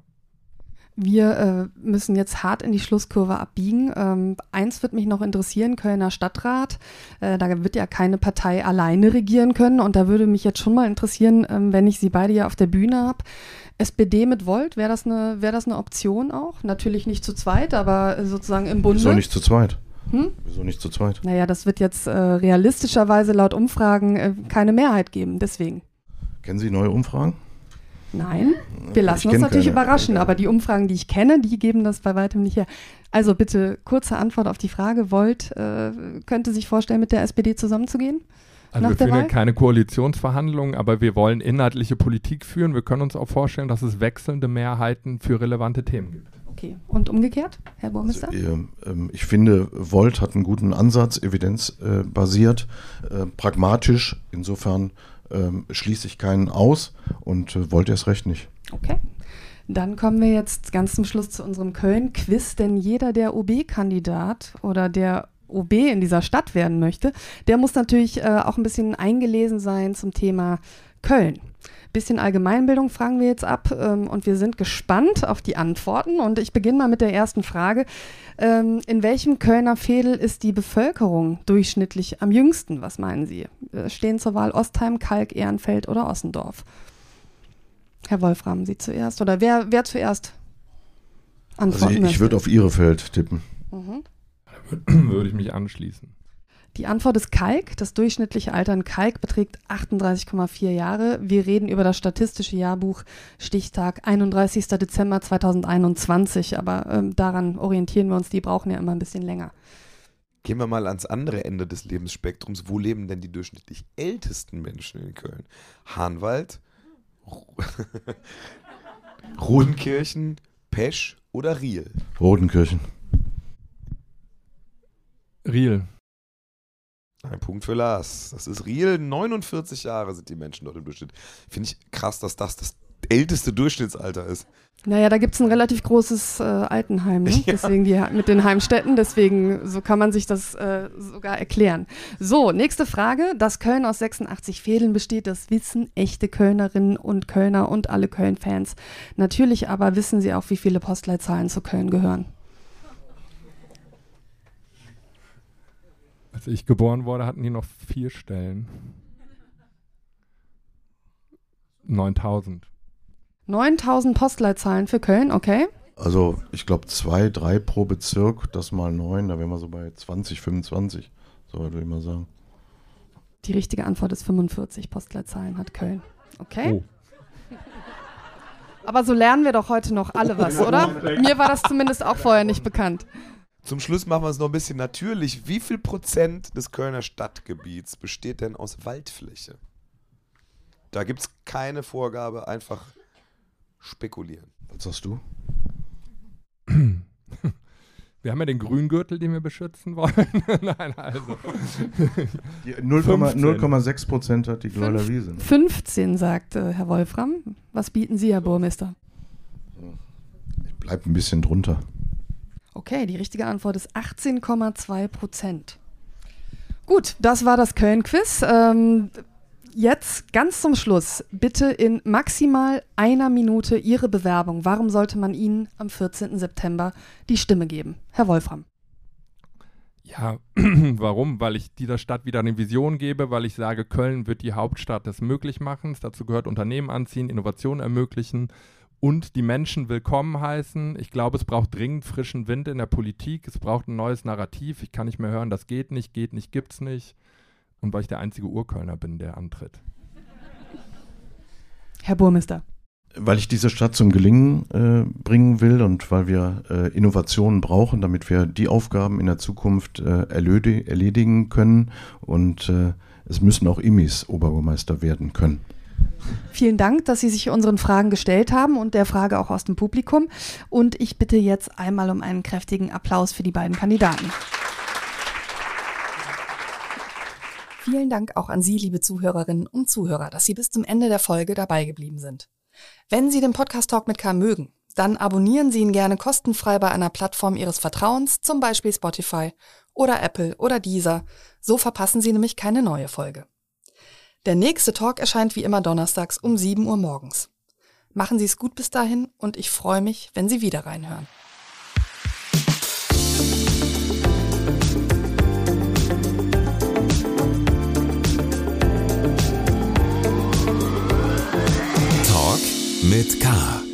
Wir müssen jetzt hart in die Schlusskurve abbiegen. Eins wird mich noch interessieren, Kölner Stadtrat. Da wird ja keine Partei alleine regieren können. Und da würde mich jetzt schon mal interessieren, wenn ich Sie beide ja auf der Bühne habe. SPD mit Volt, wäre das eine Option auch? Natürlich nicht zu zweit, aber sozusagen im Bunde. Wieso nicht zu zweit? Wieso nicht zu zweit? Naja, das wird jetzt realistischerweise laut Umfragen keine Mehrheit geben. Deswegen. Kennen Sie neue Umfragen? Nein, wir lassen uns natürlich überraschen, aber die Umfragen, die ich kenne, die geben das bei weitem nicht her. Also bitte kurze Antwort auf die Frage. Volt könnte sich vorstellen, mit der SPD zusammenzugehen? Also wir führen ja keine Koalitionsverhandlungen, aber wir wollen inhaltliche Politik führen. Wir können uns auch vorstellen, dass es wechselnde Mehrheiten für relevante Themen gibt. Okay, und umgekehrt, Herr Burmeister? Also, ich finde, Volt hat einen guten Ansatz, evidenzbasiert, pragmatisch. Insofern schließe ich keinen aus und Volt erst recht nicht. Okay. Dann kommen wir jetzt ganz zum Schluss zu unserem Köln-Quiz, denn jeder, der OB-Kandidat oder der OB in dieser Stadt werden möchte, der muss natürlich auch ein bisschen eingelesen sein zum Thema Köln. Bisschen Allgemeinbildung fragen wir jetzt ab und wir sind gespannt auf die Antworten. Und ich beginne mal mit der ersten Frage. In welchem Kölner Veedel ist die Bevölkerung durchschnittlich am jüngsten? Was meinen Sie? Stehen zur Wahl Ostheim, Kalk, Ehrenfeld oder Ossendorf? Herr Wolfram, Sie zuerst. Oder wer zuerst antworten Also ich würde auf Ihrefeld tippen. Würde ich mich anschließen. Die Antwort ist Kalk. Das durchschnittliche Alter in Kalk beträgt 38,4 Jahre. Wir reden über das statistische Jahrbuch, Stichtag 31. Dezember 2021. Aber daran orientieren wir uns, die brauchen ja immer ein bisschen länger. Gehen wir mal ans andere Ende des Lebensspektrums. Wo leben denn die durchschnittlich ältesten Menschen in Köln? Hahnwald, Rodenkirchen, Pesch oder Riel? Rodenkirchen. Riel. Ein Punkt für Lars. Das ist Riel. 49 Jahre sind die Menschen dort im Durchschnitt. Finde ich krass, dass das älteste Durchschnittsalter ist. Naja, da gibt es ein relativ großes Altenheim, ne? Ja. Deswegen mit den Heimstätten, deswegen so kann man sich das sogar erklären. So, nächste Frage. Das Köln aus 86 Veedeln besteht, das wissen echte Kölnerinnen und Kölner und alle Köln-Fans. Natürlich aber wissen sie auch, wie viele Postleitzahlen zu Köln gehören. Als ich geboren wurde, hatten die noch 4 Stellen. 9.000. 9.000 Postleitzahlen für Köln, okay. Also ich glaube 2, 3 pro Bezirk, das mal 9, da wären wir so bei 20, 25, so würde ich mal sagen. Die richtige Antwort ist 45 Postleitzahlen hat Köln. Okay. Oh. Aber so lernen wir doch heute noch alle was, oder? Mir war das zumindest auch vorher nicht bekannt. Zum Schluss machen wir es noch ein bisschen natürlich. Wie viel Prozent des Kölner Stadtgebiets besteht denn aus Waldfläche? Da gibt es keine Vorgabe, einfach spekulieren. Was sagst du? Wir haben ja den Grüngürtel, den wir beschützen wollen. Nein, also. 0,6% hat die Gleuler Wiese. Ne? 15, sagt Herr Wolfram. Was bieten Sie, Herr Burmeister? Ich bleibe ein bisschen drunter. Okay, die richtige Antwort ist 18,2%. Gut, das war das Köln-Quiz. Jetzt ganz zum Schluss, bitte in maximal einer Minute Ihre Bewerbung. Warum sollte man Ihnen am 14. September die Stimme geben? Herr Wolfram. Ja, warum? Weil ich dieser Stadt wieder eine Vision gebe, weil ich sage, Köln wird die Hauptstadt des Möglichmachens. Dazu gehört Unternehmen anziehen, Innovationen ermöglichen und die Menschen willkommen heißen. Ich glaube, es braucht dringend frischen Wind in der Politik. Es braucht ein neues Narrativ. Ich kann nicht mehr hören, das geht nicht, gibt's nicht. Und weil ich der einzige Urkölner bin, der antritt. Herr Burmeister. Weil ich diese Stadt zum Gelingen bringen will und weil wir Innovationen brauchen, damit wir die Aufgaben in der Zukunft erledigen können. Und es müssen auch Immis Oberbürgermeister werden können. Vielen Dank, dass Sie sich unseren Fragen gestellt haben und der Frage auch aus dem Publikum. Und ich bitte jetzt einmal um einen kräftigen Applaus für die beiden Kandidaten. Vielen Dank auch an Sie, liebe Zuhörerinnen und Zuhörer, dass Sie bis zum Ende der Folge dabei geblieben sind. Wenn Sie den Podcast Talk mit K mögen, dann abonnieren Sie ihn gerne kostenfrei bei einer Plattform Ihres Vertrauens, zum Beispiel Spotify oder Apple oder Deezer. So verpassen Sie nämlich keine neue Folge. Der nächste Talk erscheint wie immer donnerstags um 7 Uhr morgens. Machen Sie es gut bis dahin und ich freue mich, wenn Sie wieder reinhören. Talk mit K.